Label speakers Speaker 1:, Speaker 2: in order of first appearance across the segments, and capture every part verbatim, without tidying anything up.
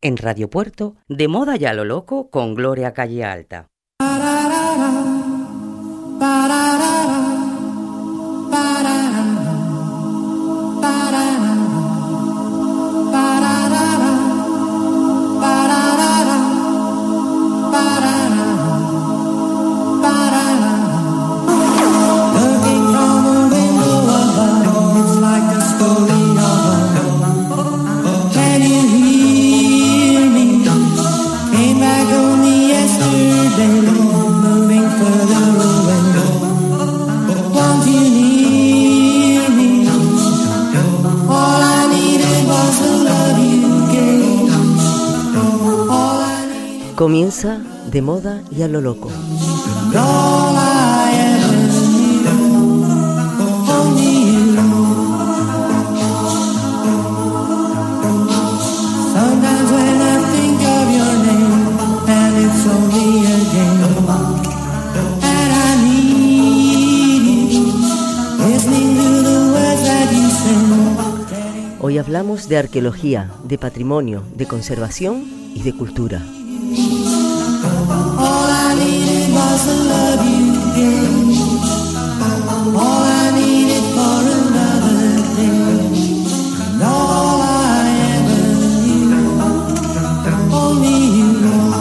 Speaker 1: en Radio Puerto, De Moda y a lo Loco con Gloria Calle Alta.
Speaker 2: Comienza De Moda y a lo Loco. Hoy hablamos de arqueología, de patrimonio, de conservación y de cultura. All I needed was the love you gave. All I needed for another day. And all I ever knew. Only you know.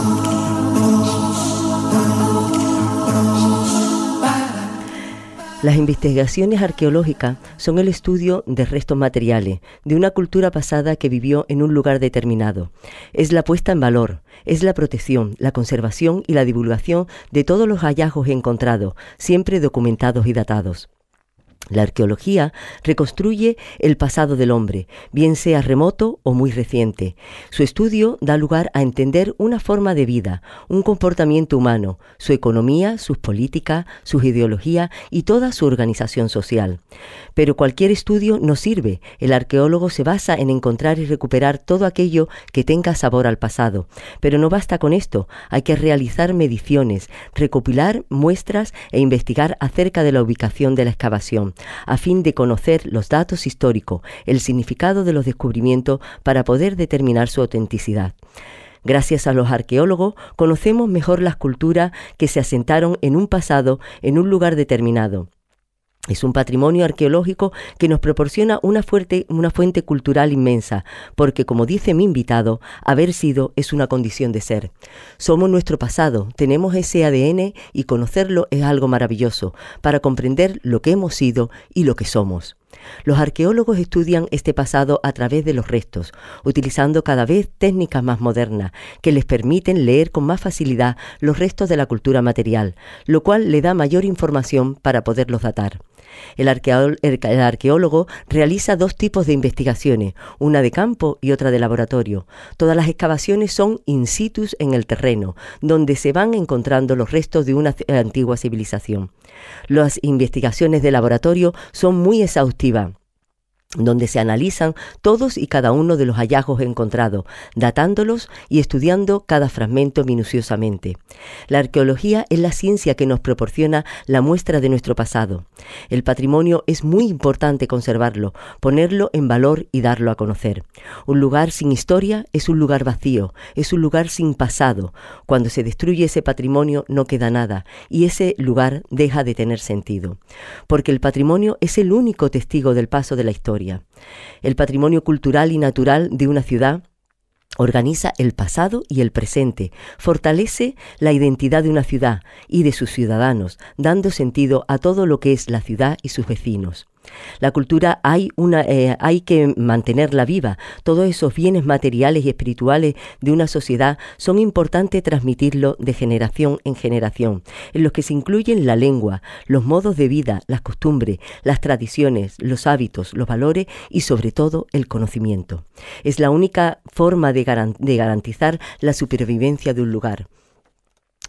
Speaker 2: Las investigaciones arqueológicas son el estudio de restos materiales de una cultura pasada que vivió en un lugar determinado. Es la puesta en valor, es la protección, la conservación y la divulgación de todos los hallazgos encontrados, siempre documentados y datados. La arqueología reconstruye el pasado del hombre, bien sea remoto o muy reciente. Su estudio da lugar a entender una forma de vida, un comportamiento humano, su economía, sus políticas, sus ideologías y toda su organización social. Pero cualquier estudio no sirve. El arqueólogo se basa en encontrar y recuperar todo aquello que tenga sabor al pasado. Pero no basta con esto, hay que realizar mediciones, recopilar muestras e investigar acerca de la ubicación de la excavación, a fin de conocer los datos históricos, el significado de los descubrimientos para poder determinar su autenticidad. Gracias a los arqueólogos conocemos mejor las culturas que se asentaron en un pasado en un lugar determinado. Es un patrimonio arqueológico que nos proporciona una fuerte, una fuente cultural inmensa, porque, como dice mi invitado, haber sido es una condición de ser. Somos nuestro pasado, tenemos ese A D N y conocerlo es algo maravilloso, para comprender lo que hemos sido y lo que somos. Los arqueólogos estudian este pasado a través de los restos, utilizando cada vez técnicas más modernas que les permiten leer con más facilidad los restos de la cultura material, lo cual le da mayor información para poderlos datar. El, arqueó- el, el arqueólogo realiza dos tipos de investigaciones, una de campo y otra de laboratorio. Todas las excavaciones son in situ en el terreno, donde se van encontrando los restos de una c- antigua civilización. Las investigaciones de laboratorio son muy exhaustivas, donde se analizan todos y cada uno de los hallazgos encontrados, datándolos y estudiando cada fragmento minuciosamente. La arqueología es la ciencia que nos proporciona la muestra de nuestro pasado. El patrimonio es muy importante conservarlo, ponerlo en valor y darlo a conocer. Un lugar sin historia es un lugar vacío, es un lugar sin pasado. Cuando se destruye ese patrimonio no queda nada y ese lugar deja de tener sentido. Porque el patrimonio es el único testigo del paso de la historia. El patrimonio cultural y natural de una ciudad organiza el pasado y el presente, fortalece la identidad de una ciudad y de sus ciudadanos, dando sentido a todo lo que es la ciudad y sus vecinos. La cultura hay, una, eh, hay que mantenerla viva. Todos esos bienes materiales y espirituales de una sociedad son importantes transmitirlos de generación en generación, en los que se incluyen la lengua, los modos de vida, las costumbres, las tradiciones, los hábitos, los valores y sobre todo el conocimiento. Es la única forma de, garan- de garantizar la supervivencia de un lugar.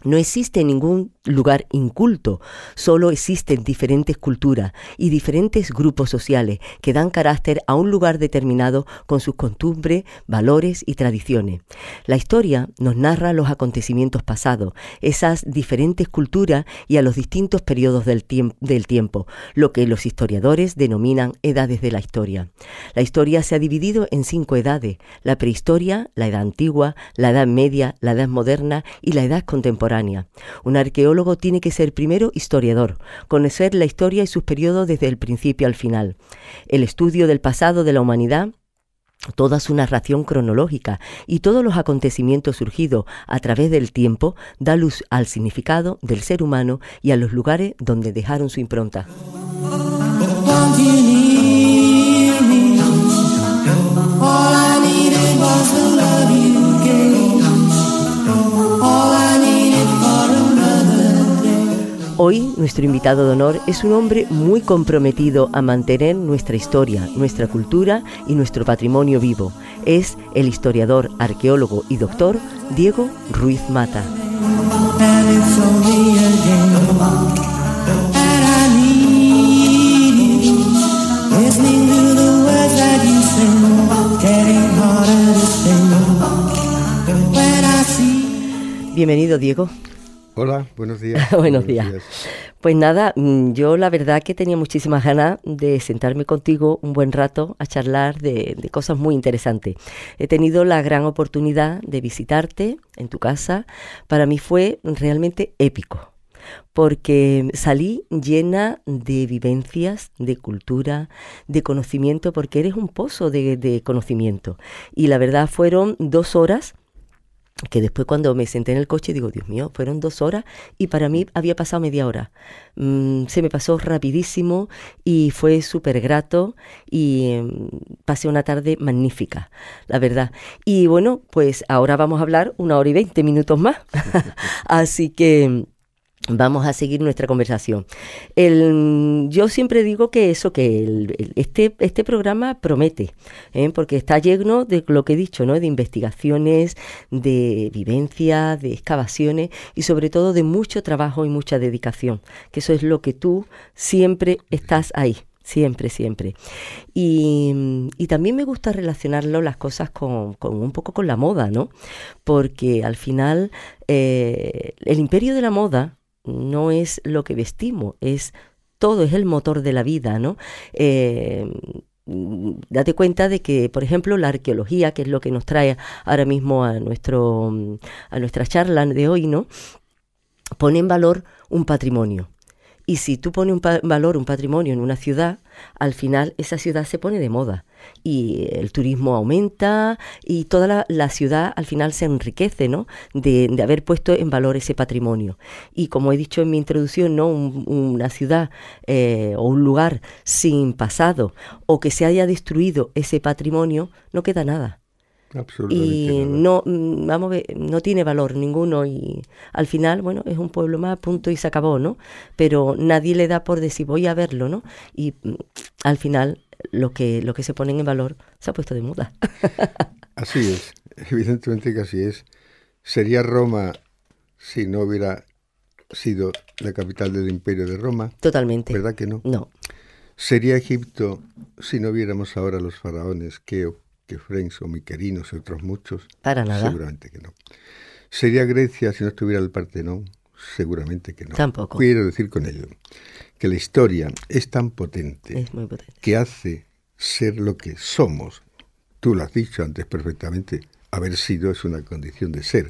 Speaker 2: No existe ningún lugar inculto, solo existen diferentes culturas y diferentes grupos sociales que dan carácter a un lugar determinado con sus costumbres, valores y tradiciones. La historia nos narra los acontecimientos pasados, esas diferentes culturas y a los distintos periodos del, tiemp- del tiempo, lo que los historiadores denominan edades de la historia. La historia se ha dividido en cinco edades: la prehistoria, la edad antigua, la edad media, la edad moderna y la edad contemporánea. Un arqueólogo tiene que ser primero historiador, conocer la historia y sus periodos desde el principio al final. El estudio del pasado de la humanidad, toda su narración cronológica y todos los acontecimientos surgidos a través del tiempo da luz al significado del ser humano y a los lugares donde dejaron su impronta. Hoy nuestro invitado de honor es un hombre muy comprometido a mantener nuestra historia, nuestra cultura y nuestro patrimonio vivo. Es el historiador, arqueólogo y doctor Diego Ruiz Mata. Bienvenido, Diego.
Speaker 3: Hola, buenos días.
Speaker 2: Buenos días. días. Pues nada, yo la verdad que tenía muchísimas ganas de sentarme contigo un buen rato a charlar de, de cosas muy interesantes. He tenido la gran oportunidad de visitarte en tu casa. Para mí fue realmente épico, porque salí llena de vivencias, de cultura, de conocimiento, porque eres un pozo de, de conocimiento. Y la verdad fueron dos horas que después cuando me senté en el coche digo, Dios mío, fueron dos horas y para mí había pasado media hora. Mm, se me pasó rapidísimo y fue súper grato y eh, pasé una tarde magnífica, la verdad. Y bueno, pues ahora vamos a hablar una hora y veinte minutos más. Así que vamos a seguir nuestra conversación. El, yo siempre digo que eso, que el, el, este, este programa promete, ¿eh? Porque está lleno de lo que he dicho, ¿no? De investigaciones, de vivencias, de excavaciones y sobre todo de mucho trabajo y mucha dedicación, que eso es lo que tú siempre estás ahí. Siempre, siempre. Y, y también me gusta relacionarlo las cosas con, con un poco con la moda, ¿no? Porque al final eh, el imperio de la moda no es lo que vestimos, es todo, es el motor de la vida, ¿no? Eh, date cuenta de que, por ejemplo, la arqueología, que es lo que nos trae ahora mismo a nuestro a nuestra charla de hoy, ¿no? Pone en valor un patrimonio. Y si tú pones un pa- valor, un patrimonio en una ciudad, al final esa ciudad se pone de moda y el turismo aumenta y toda la, la ciudad al final se enriquece, ¿no? De, de haber puesto en valor ese patrimonio. Y como he dicho en mi introducción, ¿no? Un, una ciudad eh, o un lugar sin pasado o que se haya destruido ese patrimonio, no queda nada. Y
Speaker 3: nada.
Speaker 2: no, vamos a ver, no tiene valor ninguno y al final, bueno, es un pueblo más, punto y se acabó, ¿no? Pero nadie le da por decir voy a verlo, ¿no? Y al final lo que, lo que se pone en valor se ha puesto de moda.
Speaker 3: Así es, evidentemente que así es. Sería Roma si no hubiera sido la capital del Imperio de Roma.
Speaker 2: Totalmente.
Speaker 3: ¿Verdad que no?
Speaker 2: No.
Speaker 3: Sería Egipto si no viéramos ahora los faraones Keo, Kefrens o Miquerinos y otros muchos.
Speaker 2: Para nada.
Speaker 3: Seguramente que no. ¿Sería Grecia si no estuviera el Partenón? Seguramente que no.
Speaker 2: Tampoco.
Speaker 3: Quiero decir con ello que la historia es tan potente,
Speaker 2: es muy potente,
Speaker 3: que hace ser lo que somos. Tú lo has dicho antes perfectamente, haber sido es una condición de ser.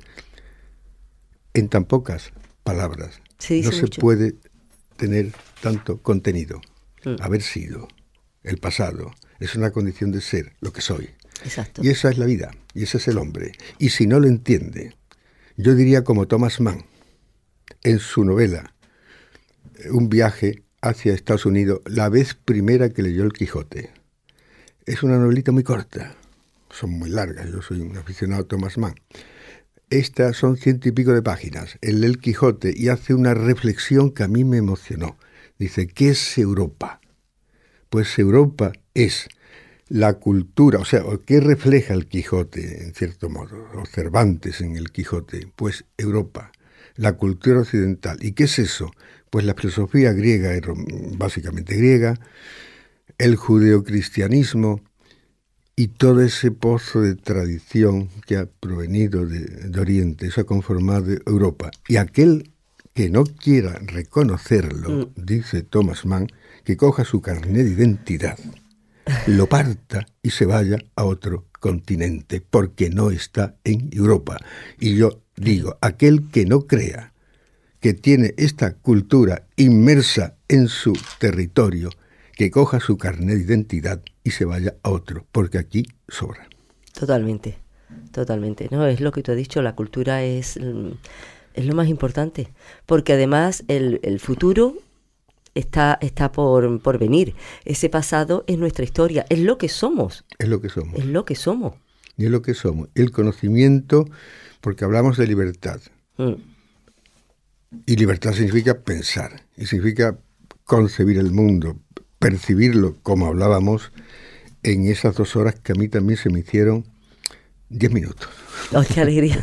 Speaker 3: En tan pocas palabras
Speaker 2: se
Speaker 3: no se
Speaker 2: mucho.
Speaker 3: puede tener tanto contenido.
Speaker 2: Mm.
Speaker 3: Haber sido, el pasado, es una condición de ser, lo que soy.
Speaker 2: Exacto.
Speaker 3: Y esa es la vida, y ese es el hombre. Y si no lo entiende, yo diría como Thomas Mann, en su novela Un viaje hacia Estados Unidos, la vez primera que leyó El Quijote. Es una novelita muy corta, son muy largas, yo soy un aficionado a Thomas Mann. Estas son ciento y pico de páginas, él lee El Quijote y hace una reflexión que a mí me emocionó. Dice, ¿qué es Europa? Pues Europa es la cultura, o sea, ¿qué refleja el Quijote, en cierto modo, o Cervantes en el Quijote? Pues Europa, la cultura occidental. ¿Y qué es eso? Pues la filosofía griega, básicamente griega, el judeocristianismo y todo ese pozo de tradición que ha provenido de, de Oriente, eso ha conformado Europa. Y aquel que no quiera reconocerlo, mm. dice Thomas Mann, que coja su carnet de identidad, lo parta y se vaya a otro continente, porque no está en Europa. Y yo digo, aquel que no crea que tiene esta cultura inmersa en su territorio, que coja su carnet de identidad y se vaya a otro, porque aquí sobra.
Speaker 2: Totalmente, totalmente. No, es lo que tú has dicho, la cultura es, es lo más importante, porque además el, el futuro está, está por, por venir. Ese pasado es nuestra historia, es lo que somos.
Speaker 3: Es lo que somos.
Speaker 2: Es lo que somos.
Speaker 3: Y es lo que somos. El conocimiento, porque hablamos de libertad. Mm. Y libertad significa pensar, y significa concebir el mundo, percibirlo, como hablábamos, en esas dos horas que a mí también se me hicieron diez minutos.
Speaker 2: ¡Oh, qué alegría!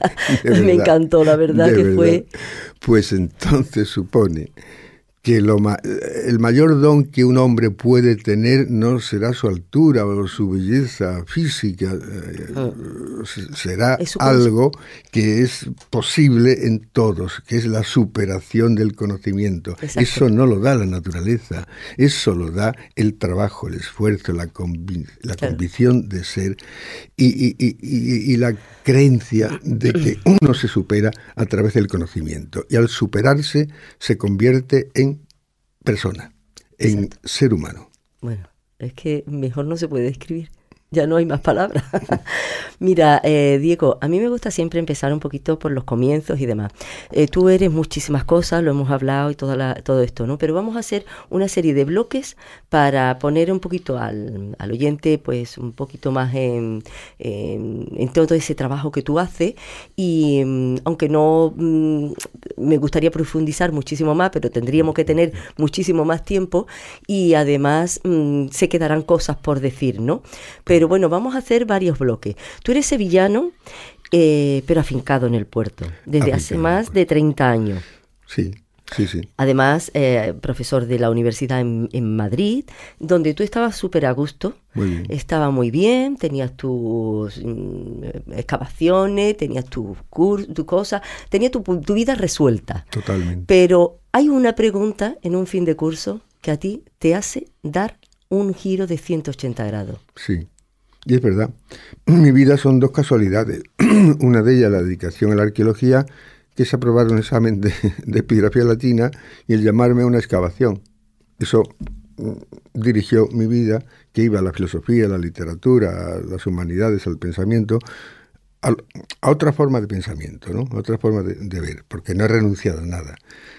Speaker 2: Me encantó, la verdad que verdad. fue...
Speaker 3: Pues entonces supone que lo ma- el mayor don que un hombre puede tener no será su altura o su belleza física, eh, oh. será algo que es posible en todos, que es la superación del conocimiento. Exacto. Eso no lo da la naturaleza, eso lo da el trabajo, el esfuerzo, la, convic- la claro. convicción de ser y, y, y, y, y la creencia de que uno se supera a través del conocimiento, y al superarse se convierte en persona, en Exacto. ser humano.
Speaker 2: Bueno, es que mejor no se puede describir. Ya no hay más palabras. Mira, eh, Diego, a mí me gusta siempre empezar un poquito por los comienzos y demás. Eh, tú eres muchísimas cosas, lo hemos hablado y toda la, todo esto, ¿no? Pero vamos a hacer una serie de bloques para poner un poquito al, al oyente, pues un poquito más en, en, en todo ese trabajo que tú haces. Y um, aunque no um, me gustaría profundizar muchísimo más, pero tendríamos que tener muchísimo más tiempo y además um, se quedarán cosas por decir, ¿no? Pero Pero bueno, vamos a hacer varios bloques. Tú eres sevillano, eh, pero afincado en el puerto, desde afincado hace más de treinta años.
Speaker 3: Sí, sí, sí.
Speaker 2: Además, eh, profesor de la universidad en, en Madrid, donde tú estabas súper a gusto.
Speaker 3: Muy bien.
Speaker 2: Estaba muy bien, tenías tus mm, excavaciones, tenías tus cur- tu cosas, tenías tu, tu vida resuelta.
Speaker 3: Totalmente.
Speaker 2: Pero hay una pregunta en un fin de curso que a ti te hace dar un giro de ciento ochenta grados.
Speaker 3: Sí. Y es verdad, mi vida son dos casualidades. Una de ellas la dedicación a la arqueología, que es aprobar un examen de, de epigrafía latina, y el llamarme a una excavación. Eso mm, dirigió mi vida, que iba a la filosofía, a la literatura, a las humanidades, al pensamiento, a, a otra forma de pensamiento, ¿no? A otra forma de, de ver, porque no he renunciado a nada.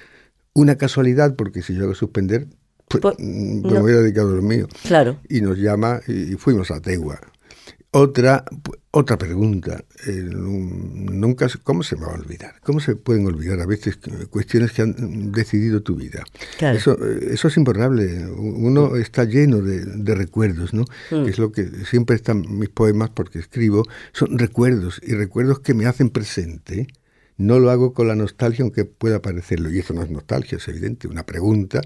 Speaker 3: Una casualidad, porque si yo hago suspender, pues, pues me no. hubiera dedicado a lo mío.
Speaker 2: Claro.
Speaker 3: Y nos llama y, y fuimos a Tegua. Otra, otra pregunta, eh, nunca, ¿cómo se me va a olvidar? ¿Cómo se pueden olvidar a veces cuestiones que han decidido tu vida?
Speaker 2: Claro.
Speaker 3: Eso, eso es imborrable, uno mm. está lleno de, de recuerdos, ¿no? Mm. Es lo que siempre están mis poemas, porque escribo, son recuerdos, y recuerdos que me hacen presente. No lo hago con la nostalgia, aunque pueda parecerlo, y eso no es nostalgia, es evidente, una pregunta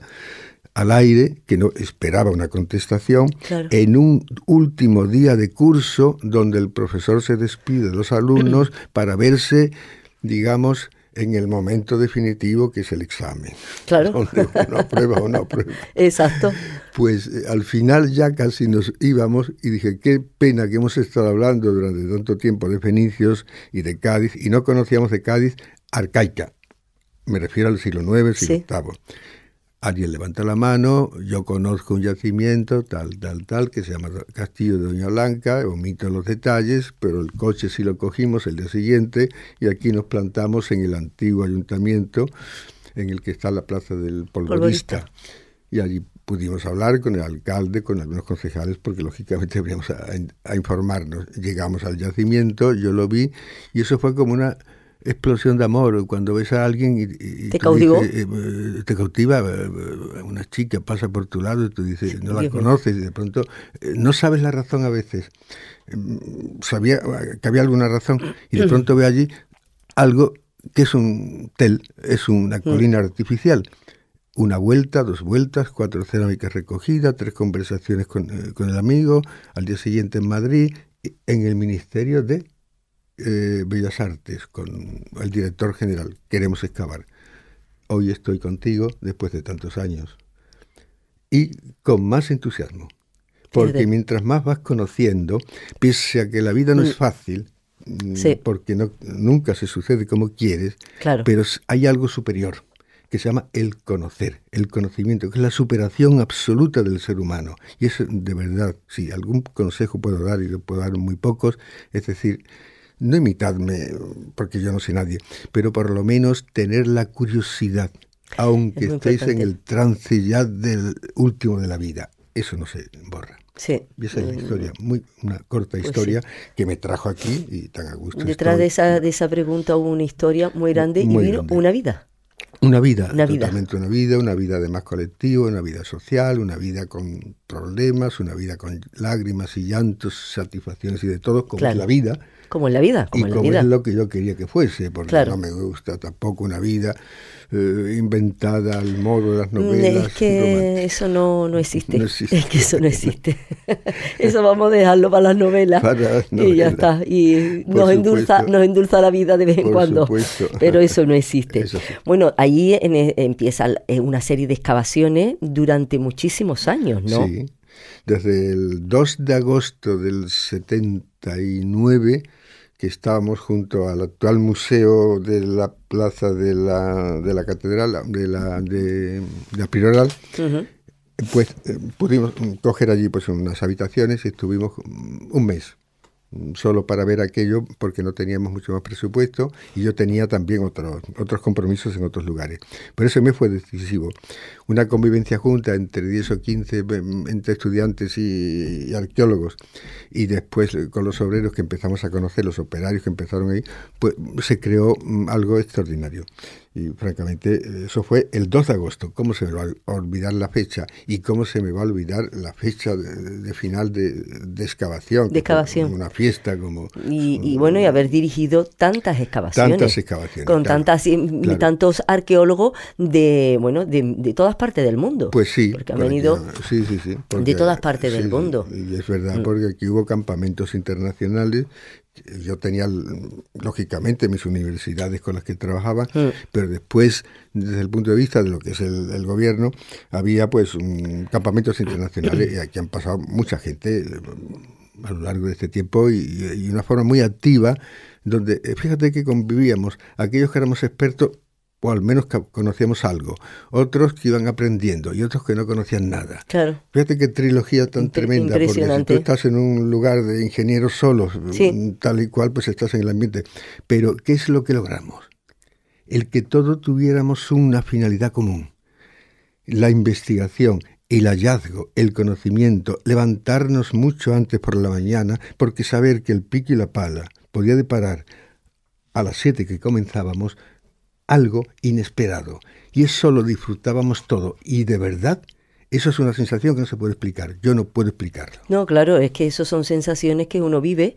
Speaker 3: al aire, que no esperaba una contestación, claro. en un último día de curso donde el profesor se despide de los alumnos para verse, digamos, en el momento definitivo, que es el examen.
Speaker 2: Claro.
Speaker 3: Donde uno aprueba o no aprueba.
Speaker 2: Exacto.
Speaker 3: Pues eh, al final ya casi nos íbamos y dije, qué pena que hemos estado hablando durante tanto tiempo de fenicios y de Cádiz, y no conocíamos de Cádiz arcaica. Me refiero al siglo noveno, siglo
Speaker 2: sí.
Speaker 3: octavo. Alguien levanta la mano, yo conozco un yacimiento, tal, tal, tal, que se llama Castillo de Doña Blanca, omito los detalles, pero el coche sí lo cogimos el día siguiente, y aquí nos plantamos en el antiguo ayuntamiento, en el que está la plaza del polvorista. Y allí pudimos hablar con el alcalde, con algunos concejales, porque lógicamente veníamos a, a informarnos. Llegamos al yacimiento, yo lo vi, y eso fue como una explosión de amor, cuando ves a alguien y, y
Speaker 2: ¿Te cautivó?
Speaker 3: Dices, eh, te cautiva, eh, una chica pasa por tu lado y tú dices, no la Dios conoces, y de pronto eh, no sabes la razón a veces. Eh, sabía que había alguna razón, y de pronto ve allí algo ¿qué es un tel? Es una colina mm. artificial. Una vuelta, dos vueltas, cuatro cerámicas recogidas, tres conversaciones con, eh, con el amigo, al día siguiente en Madrid, en el Ministerio de eh, Bellas Artes, con el director general. Queremos excavar. Hoy estoy contigo, después de tantos años. Y con más entusiasmo. Porque mientras más vas conociendo, pese a que la vida no es fácil, sí. porque no, nunca se sucede como quieres,
Speaker 2: claro.
Speaker 3: pero hay algo superior, que se llama el conocer, el conocimiento, que es la superación absoluta del ser humano. Y es de verdad, sí, algún consejo puedo dar, y puedo dar muy pocos, es decir, no imitadme, porque yo no sé nadie, pero por lo menos tener la curiosidad, aunque estéis en el trance ya del último de la vida. Eso no se borra.
Speaker 2: Sí.
Speaker 3: Y esa es la historia, muy, una corta historia pues sí. que me trajo aquí y tan a gusto.
Speaker 2: Detrás estoy. de esa de esa pregunta hubo una historia muy grande muy y vino grande. una vida.
Speaker 3: Una vida,
Speaker 2: una
Speaker 3: totalmente
Speaker 2: vida.
Speaker 3: una vida, una vida además colectiva, una vida social, una vida con problemas, una vida con lágrimas y llantos, satisfacciones y de todo, como claro. es la vida.
Speaker 2: Como en la vida, como
Speaker 3: y
Speaker 2: en la
Speaker 3: como
Speaker 2: vida.
Speaker 3: es lo que yo quería que fuese, porque
Speaker 2: claro.
Speaker 3: no me gusta tampoco una vida eh, inventada al modo de las novelas.
Speaker 2: Es que románticas. Eso no, no existe.
Speaker 3: No existe.
Speaker 2: Es que eso no existe. Eso vamos a dejarlo para las novelas.
Speaker 3: Para las
Speaker 2: novelas. Y ya está. Y nos endulza, nos endulza la vida de vez en
Speaker 3: Por
Speaker 2: cuando.
Speaker 3: Supuesto.
Speaker 2: Pero eso no existe.
Speaker 3: Eso sí.
Speaker 2: Bueno, ahí en, empieza una serie de excavaciones durante muchísimos años, ¿no?
Speaker 3: Sí. Desde el dos de agosto del setenta y nueve, que estábamos junto al actual museo de la plaza de la, de la catedral, de la, de, de la Prioral, uh-huh. pues eh, pudimos coger allí pues unas habitaciones y estuvimos un mes. Solo para ver aquello, porque no teníamos mucho más presupuesto y yo tenía también otros otros compromisos en otros lugares. Pero ese mes fue decisivo. Una convivencia junta entre diez o quince, entre estudiantes y, y arqueólogos, y después con los obreros que empezamos a conocer, los operarios que empezaron ahí, pues se creó algo extraordinario. Y francamente, eso fue el dos de agosto. ¿Cómo se me va a olvidar la fecha? ¿Y cómo se me va a olvidar la fecha de, de final de, de excavación?
Speaker 2: De excavación.
Speaker 3: Una fiesta como...
Speaker 2: Y, y bueno, y haber dirigido tantas excavaciones.
Speaker 3: Tantas excavaciones.
Speaker 2: Con
Speaker 3: claro,
Speaker 2: tantas y
Speaker 3: claro.
Speaker 2: tantos arqueólogos de, bueno, de, de todas partes del mundo.
Speaker 3: Pues sí.
Speaker 2: Porque han venido
Speaker 3: aquí, sí, sí, sí, porque,
Speaker 2: de todas partes
Speaker 3: sí,
Speaker 2: del mundo.
Speaker 3: Y es verdad, porque aquí hubo campamentos internacionales. Yo tenía, lógicamente, mis universidades con las que trabajaba, mm. pero después, desde el punto de vista de lo que es el, el gobierno, había pues um, campamentos internacionales y aquí han pasado mucha gente a lo largo de este tiempo y, y una forma muy activa, donde fíjate que convivíamos aquellos que éramos expertos, o al menos conocíamos algo, otros que iban aprendiendo y otros que no conocían nada.
Speaker 2: Claro.
Speaker 3: Fíjate qué trilogía tan Impre- tremenda, porque si tú estás en un lugar de ingenieros solos, sí. tal y cual, pues estás en el ambiente. Pero, ¿qué es lo que logramos? El que todos tuviéramos una finalidad común. La investigación, el hallazgo, el conocimiento, levantarnos mucho antes por la mañana, porque saber que el pico y la pala podía deparar a las siete que comenzábamos algo inesperado, y eso lo disfrutábamos todo, y de verdad, eso es una sensación que no se puede explicar, yo no puedo explicarlo.
Speaker 2: No, claro, es que eso son sensaciones que uno vive,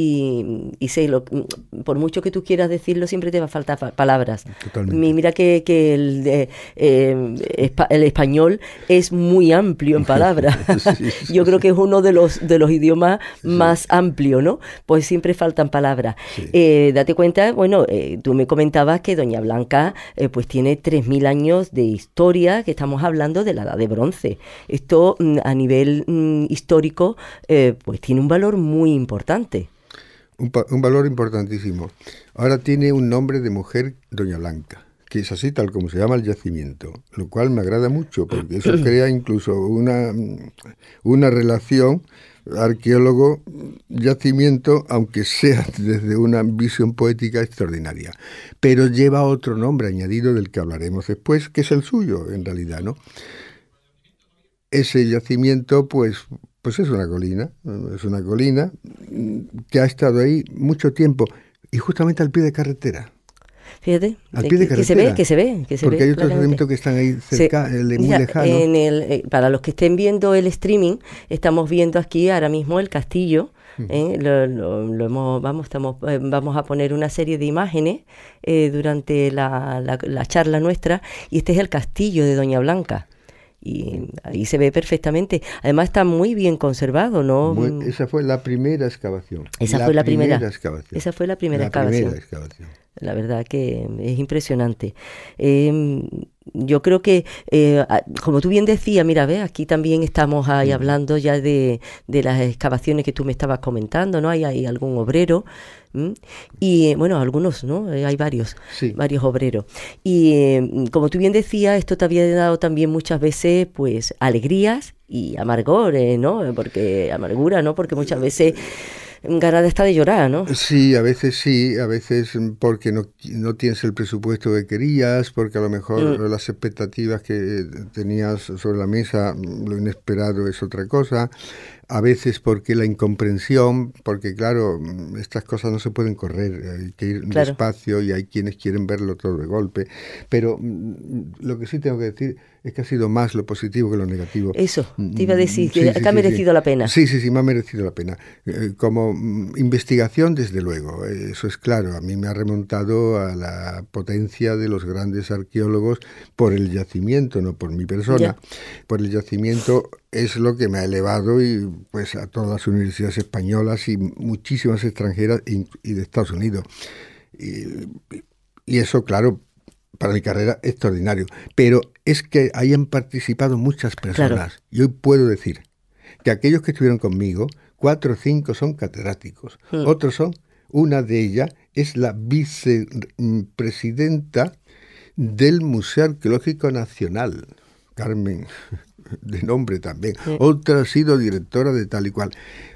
Speaker 2: y, y sé, lo, por mucho que tú quieras decirlo, siempre te va a faltar pa- palabras.
Speaker 3: Totalmente.
Speaker 2: Mira que, que el, de, eh, el español es muy amplio en palabras. sí, sí, yo sí. creo que es uno de los, de los idiomas sí. más amplios, ¿no? Pues siempre faltan palabras. Sí. Eh, date cuenta, bueno, eh, tú me comentabas que Doña Blanca eh, pues tiene tres mil años de historia, que estamos hablando de la Edad de Bronce. Esto a nivel mm, histórico eh, pues tiene un valor muy importante.
Speaker 3: Un, pa- un valor importantísimo. Ahora tiene un nombre de mujer, Doña Blanca, que es así tal como se llama el yacimiento, lo cual me agrada mucho porque eso crea incluso una, una relación arqueólogo-yacimiento, aunque sea desde una visión poética extraordinaria. Pero lleva otro nombre añadido del que hablaremos después, que es el suyo en realidad, ¿no? Ese yacimiento, pues, pues es una colina, es una colina que ha estado ahí mucho tiempo y justamente al pie de carretera.
Speaker 2: Fíjate,
Speaker 3: al pie de
Speaker 2: que, que se ve, que se ve, que se
Speaker 3: porque
Speaker 2: ve
Speaker 3: hay otros
Speaker 2: claramente.
Speaker 3: sedimentos que están ahí cerca,
Speaker 2: Se,
Speaker 3: muy
Speaker 2: mira,
Speaker 3: lejanos.
Speaker 2: En el, eh, para los que estén viendo el streaming, estamos viendo aquí ahora mismo el castillo. ¿eh? Lo, lo, lo hemos, vamos, estamos, eh, vamos a poner una serie de imágenes eh, durante la, la, la charla nuestra, y este es el castillo de Doña Blanca. Y ahí se ve perfectamente. Además está muy bien conservado, ¿no?
Speaker 3: Muy, esa fue la primera excavación.
Speaker 2: Esa
Speaker 3: la
Speaker 2: fue la primera,
Speaker 3: primera excavación.
Speaker 2: Esa fue la primera
Speaker 3: la
Speaker 2: excavación.
Speaker 3: Primera excavación.
Speaker 2: La verdad que es impresionante. Eh, yo creo que, eh, como tú bien decías, mira, ves, aquí también estamos ahí mm. hablando ya de, de las excavaciones que tú me estabas comentando, ¿no? Hay, hay algún obrero, ¿m? y bueno, algunos, ¿no? Hay varios, sí. varios obreros. Y eh, como tú bien decías, esto te había dado también muchas veces, pues, alegrías y amargores, ¿no? Porque, amargura, ¿no? Porque muchas veces ganas está de llorar, ¿no?
Speaker 3: Sí, a veces sí, a veces porque no, no tienes el presupuesto que querías, porque a lo mejor mm. las expectativas que tenías sobre la mesa, lo inesperado es otra cosa. A veces porque la incomprensión, porque claro, estas cosas no se pueden correr, hay que ir claro. despacio y hay quienes quieren verlo todo de golpe. Pero lo que sí tengo que decir es que ha sido más lo positivo que lo negativo.
Speaker 2: Eso, te iba a decir,
Speaker 3: sí,
Speaker 2: que,
Speaker 3: sí,
Speaker 2: que ha
Speaker 3: sí,
Speaker 2: merecido
Speaker 3: sí.
Speaker 2: la pena.
Speaker 3: Sí, sí, sí, me ha merecido la pena. Eh, como investigación, desde luego, eso es claro. A mí me ha remontado a la potencia de los grandes arqueólogos por el yacimiento, no por mi persona. Ya. Por el yacimiento es lo que me ha elevado y pues a todas las universidades españolas y muchísimas extranjeras y, y de Estados Unidos. Y, y eso, claro, para mi carrera extraordinario. Pero es que ahí han participado muchas personas. Claro. Y hoy puedo decir que aquellos que estuvieron conmigo, cuatro o cinco son catedráticos. Mm. Otros son, una de ellas es la vicepresidenta del Museo Arqueológico Nacional, Carmen, de nombre también. Sí. Otra ha sido directora de tal y cual.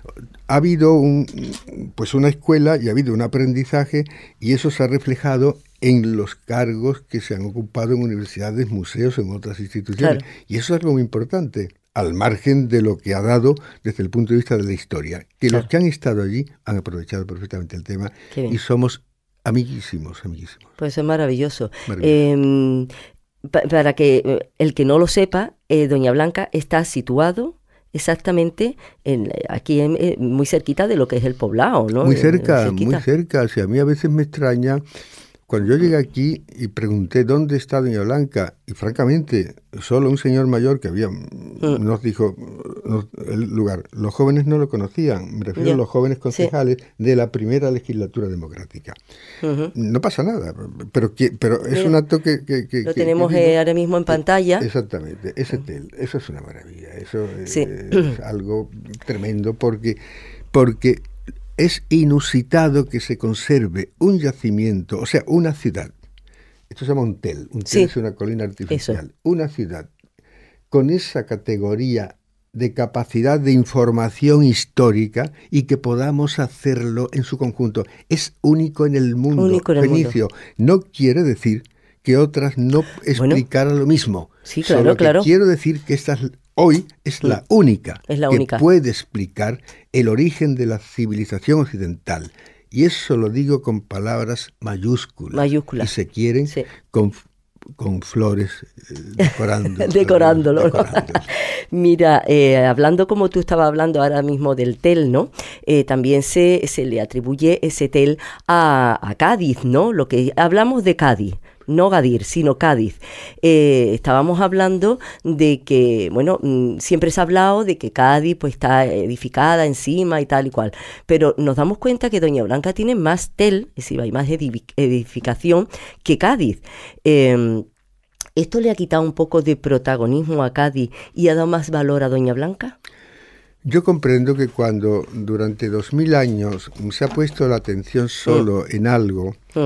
Speaker 3: Ha habido un, pues una escuela y ha habido un aprendizaje, y eso se ha reflejado en los cargos que se han ocupado en universidades, museos, en otras instituciones. Claro. Y eso es algo muy importante, al margen de lo que ha dado desde el punto de vista de la historia, que claro. los que han estado allí han aprovechado perfectamente el tema y somos amiguísimos, amiguísimos.
Speaker 2: Pues es maravilloso. maravilloso. Eh, pa- para que el que no lo sepa, eh, Doña Blanca está situado exactamente en, aquí en, eh, muy cerquita de lo que es el Poblado, ¿no?
Speaker 3: Muy cerca, eh, muy cerca. O sea, a mí a veces me extraña. Cuando yo llegué aquí y pregunté dónde está Doña Blanca, y francamente, solo un señor mayor que había mm. nos dijo nos, el lugar. Los jóvenes no lo conocían, me refiero yeah. a los jóvenes concejales sí. de la primera legislatura democrática. Uh-huh. No pasa nada, pero, que, pero es Mira, un acto que... que, que
Speaker 2: lo
Speaker 3: que,
Speaker 2: tenemos
Speaker 3: que digo,
Speaker 2: eh, ahora mismo en pantalla.
Speaker 3: Exactamente, ese tel, eso es una maravilla, eso sí. es, es algo tremendo porque... porque es inusitado que se conserve un yacimiento, o sea, una ciudad. Esto se llama un tel. Un tel sí. es una colina artificial. Eso. Una ciudad con esa categoría de capacidad de información histórica y que podamos hacerlo en su conjunto. Es único en el mundo.
Speaker 2: Único en el
Speaker 3: Fenicio.
Speaker 2: mundo.
Speaker 3: No quiere decir que otras no explicaran bueno, lo mismo.
Speaker 2: Sí, claro,
Speaker 3: Solo que
Speaker 2: claro.
Speaker 3: quiero decir que esta hoy es la única
Speaker 2: es la
Speaker 3: que
Speaker 2: única.
Speaker 3: puede explicar el origen de la civilización occidental. Y eso lo digo con palabras mayúsculas.
Speaker 2: Mayúsculas.
Speaker 3: Y se quieren
Speaker 2: sí.
Speaker 3: con, con flores eh, decorando,
Speaker 2: decorándolo.
Speaker 3: decorándolo.
Speaker 2: Mira, eh, hablando como tú estabas hablando ahora mismo del tel, ¿no? Eh, también se, se le atribuye ese tel a, a Cádiz, ¿no? Lo que hablamos de Cádiz. No Gadir, sino Cádiz. Eh, estábamos hablando de que, bueno, mmm, siempre se ha hablado de que Cádiz pues está edificada encima y tal y cual, pero nos damos cuenta que Doña Blanca tiene más tel, es decir, hay más edificación que Cádiz. Eh, ¿Esto le ha quitado un poco de protagonismo a Cádiz y ha dado más valor a Doña Blanca?
Speaker 3: Yo comprendo que cuando durante dos mil años se ha puesto la atención solo mm. en algo, mm.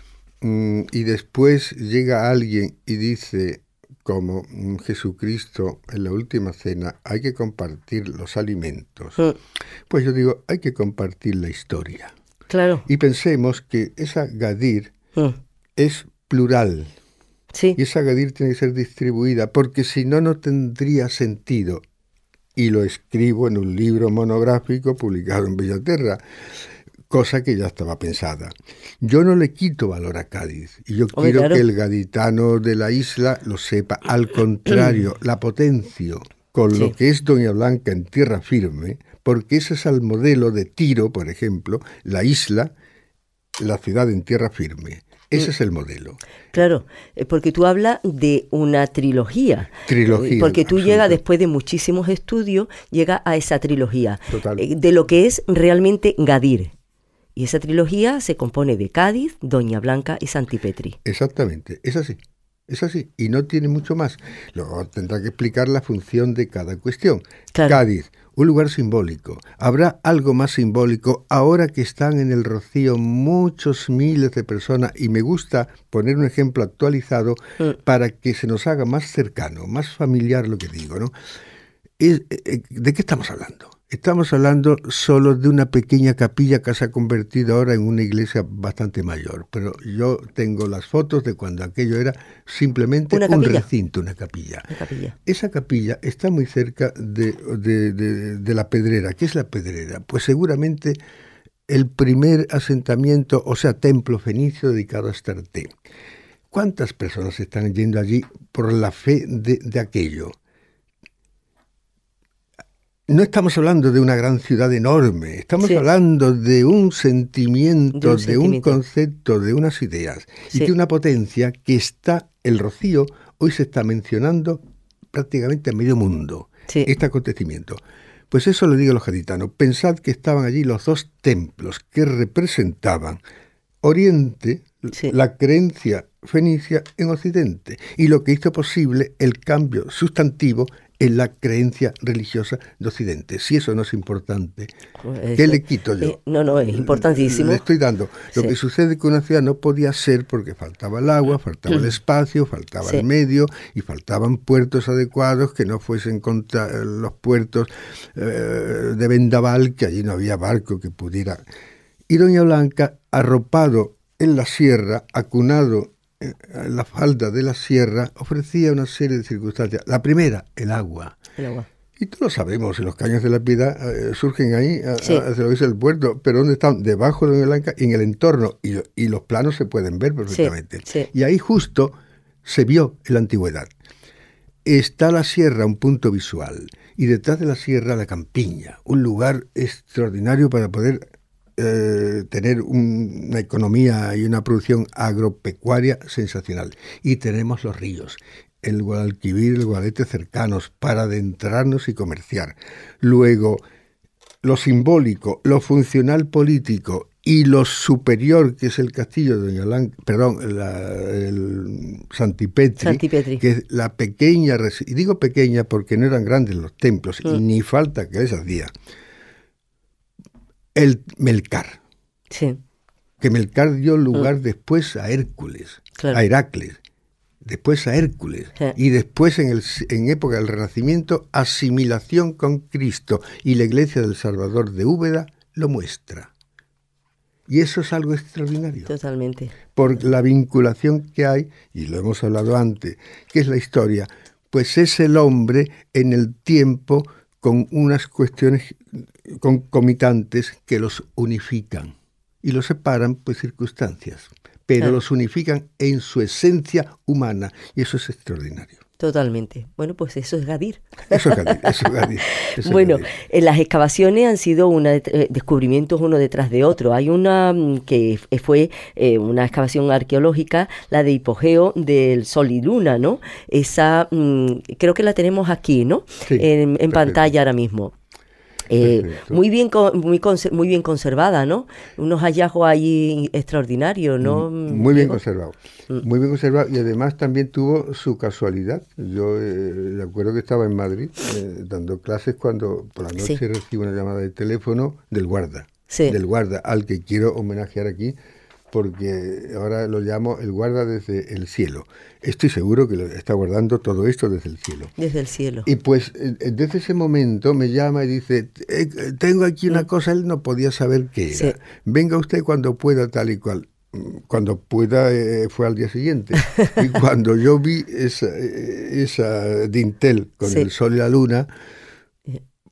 Speaker 3: y después llega alguien y dice, como Jesucristo en la última cena, hay que compartir los alimentos. Mm. Pues yo digo, hay que compartir la historia.
Speaker 2: Claro.
Speaker 3: Y pensemos que esa Gadir mm. es plural.
Speaker 2: Sí.
Speaker 3: Y esa Gadir tiene que ser distribuida, porque si no, no tendría sentido. Y lo escribo en un libro monográfico publicado en Bellaterra. cosa que ya estaba pensada. Yo no le quito valor a Cádiz, y yo
Speaker 2: Hombre,
Speaker 3: quiero
Speaker 2: claro.
Speaker 3: que el gaditano de la isla lo sepa. Al contrario, la potencio con
Speaker 2: Sí.
Speaker 3: lo que es Doña Blanca en tierra firme, porque ese es el modelo de Tiro, por ejemplo, la isla, la ciudad en tierra firme. Ese es el modelo.
Speaker 2: Claro, eh, porque tú hablas de una trilogía.
Speaker 3: Trilogía,
Speaker 2: Eh, Porque tú
Speaker 3: absoluta.
Speaker 2: llegas, después de muchísimos estudios, llegas a esa trilogía.
Speaker 3: Total.
Speaker 2: eh, De lo que es realmente Gadir. Y esa trilogía se compone de Cádiz, Doña Blanca y Santipetri.
Speaker 3: Exactamente, es así, es así, y no tiene mucho más. Luego tendrá que explicar la función de cada cuestión.
Speaker 2: Claro.
Speaker 3: Cádiz, un lugar simbólico. ¿Habrá algo más simbólico ahora que están en el Rocío muchos miles de personas? Y me gusta poner un ejemplo actualizado
Speaker 2: Mm.
Speaker 3: para que se nos haga más cercano, más familiar lo que digo, ¿no? Es, eh, ¿de qué estamos hablando? Estamos hablando solo de una pequeña capilla que se ha convertido ahora en una iglesia bastante mayor, pero yo tengo las fotos de cuando aquello era simplemente
Speaker 2: Una
Speaker 3: un
Speaker 2: capilla.
Speaker 3: recinto, una capilla.
Speaker 2: La capilla.
Speaker 3: Esa capilla está muy cerca de, de, de, de la Pedrera. ¿Qué es la Pedrera? Pues seguramente el primer asentamiento, o sea, templo fenicio dedicado a Astarte. ¿Cuántas personas están yendo allí por la fe de, de aquello? No estamos hablando de una gran ciudad enorme, estamos
Speaker 2: Sí.
Speaker 3: hablando de un sentimiento,
Speaker 2: De un
Speaker 3: de un
Speaker 2: sentimiento.
Speaker 3: concepto, de unas ideas,
Speaker 2: Sí.
Speaker 3: y de una potencia que está, el Rocío, hoy se está mencionando prácticamente a medio mundo,
Speaker 2: Sí.
Speaker 3: este acontecimiento. Pues eso le digo a los gaditanos, pensad que estaban allí los dos templos que representaban Oriente,
Speaker 2: Sí.
Speaker 3: la creencia fenicia en Occidente, y lo que hizo posible el cambio sustantivo en la creencia religiosa de Occidente. Si eso no es importante,
Speaker 2: Pues
Speaker 3: ¿qué
Speaker 2: eso-
Speaker 3: le quito yo?
Speaker 2: eh, no, no, es importantísimo.
Speaker 3: Le estoy dando. Lo
Speaker 2: Sí.
Speaker 3: que sucede con una ciudad no podía ser porque faltaba el agua, faltaba el espacio, faltaba
Speaker 2: Sí.
Speaker 3: el medio y faltaban puertos adecuados que no fuesen contra los puertos eh, de vendaval, que allí no había barco que pudiera. Y Doña Blanca, arropado en la sierra, acunado en la falda de la sierra, ofrecía una serie de circunstancias. La primera, el agua.
Speaker 2: El agua.
Speaker 3: Y todos lo sabemos, en los caños de la Piedad eh, surgen ahí a-
Speaker 2: Sí.
Speaker 3: a- hacia lo que es el puerto, pero ¿dónde están? Debajo de Doña Blanca y en el entorno, y, y los planos se pueden ver perfectamente.
Speaker 2: sí.
Speaker 3: Y ahí justo se vio en la antigüedad. Está la sierra, un punto visual, y detrás de la sierra la campiña, un lugar extraordinario para poder eh, tener un- una economía y una producción agropecuaria sensacional. Y tenemos los ríos, el Guadalquivir, el Guadalete cercanos, para adentrarnos y comerciar. Luego, lo simbólico, lo funcional político y lo superior, que es el castillo de Doña Blanca, perdón, la- el Santipetri,
Speaker 2: Santipetri.
Speaker 3: que es la pequeña, resi- y digo pequeña porque no eran grandes los templos, y
Speaker 2: Mm.
Speaker 3: ni falta que les hacía. El Melcar,
Speaker 2: Sí.
Speaker 3: que Melcar dio lugar después a Hércules,
Speaker 2: Claro.
Speaker 3: a Heracles, después a Hércules,
Speaker 2: Sí.
Speaker 3: y después en, el, en época del Renacimiento, asimilación con Cristo, y la iglesia del Salvador de Úbeda lo muestra. Y eso es algo extraordinario,
Speaker 2: Totalmente.
Speaker 3: por la vinculación que hay, y lo hemos hablado antes, que es la historia, pues es el hombre en el tiempo con unas cuestiones concomitantes que los unifican y los separan pues circunstancias, pero
Speaker 2: Claro.
Speaker 3: los unifican en su esencia humana, y eso es extraordinario.
Speaker 2: Totalmente. Bueno, pues eso es Gadir.
Speaker 3: Eso es Gadir, eso es Gadir, eso es
Speaker 2: Bueno,
Speaker 3: Gadir.
Speaker 2: eh, las excavaciones han sido una det- eh, descubrimientos uno detrás de otro. Hay una mm, que f- fue eh, una excavación arqueológica, la de Hipogeo del Sol y Luna, ¿no? Esa mm, creo que la tenemos aquí, ¿no?
Speaker 3: Sí,
Speaker 2: en en
Speaker 3: perfecto.
Speaker 2: pantalla ahora mismo. Eh,
Speaker 3: Perfecto.
Speaker 2: muy bien co- muy conser- muy bien conservada, ¿no? Unos hallazgos ahí extraordinarios, ¿no?
Speaker 3: Muy bien
Speaker 2: Diego?
Speaker 3: conservado, muy bien conservado, y además también tuvo su casualidad. Yo eh, recuerdo que estaba en Madrid eh, dando clases cuando por la noche
Speaker 2: Sí.
Speaker 3: recibo una llamada de teléfono del guarda,
Speaker 2: Sí.
Speaker 3: del guarda al que quiero homenajear aquí, porque ahora lo llamo el guarda desde el cielo. Estoy seguro que lo está guardando todo esto desde el cielo.
Speaker 2: Desde el cielo.
Speaker 3: Y pues eh, desde ese momento me llama y dice, "Eh, eh, tengo aquí una cosa", él no podía saber qué era.
Speaker 2: Sí.
Speaker 3: Venga usted cuando pueda, tal y cual. Mm, Cuando pueda eh, fue al día siguiente. Y cuando yo vi esa, eh, esa dintel con
Speaker 2: Sí.
Speaker 3: el sol y la luna,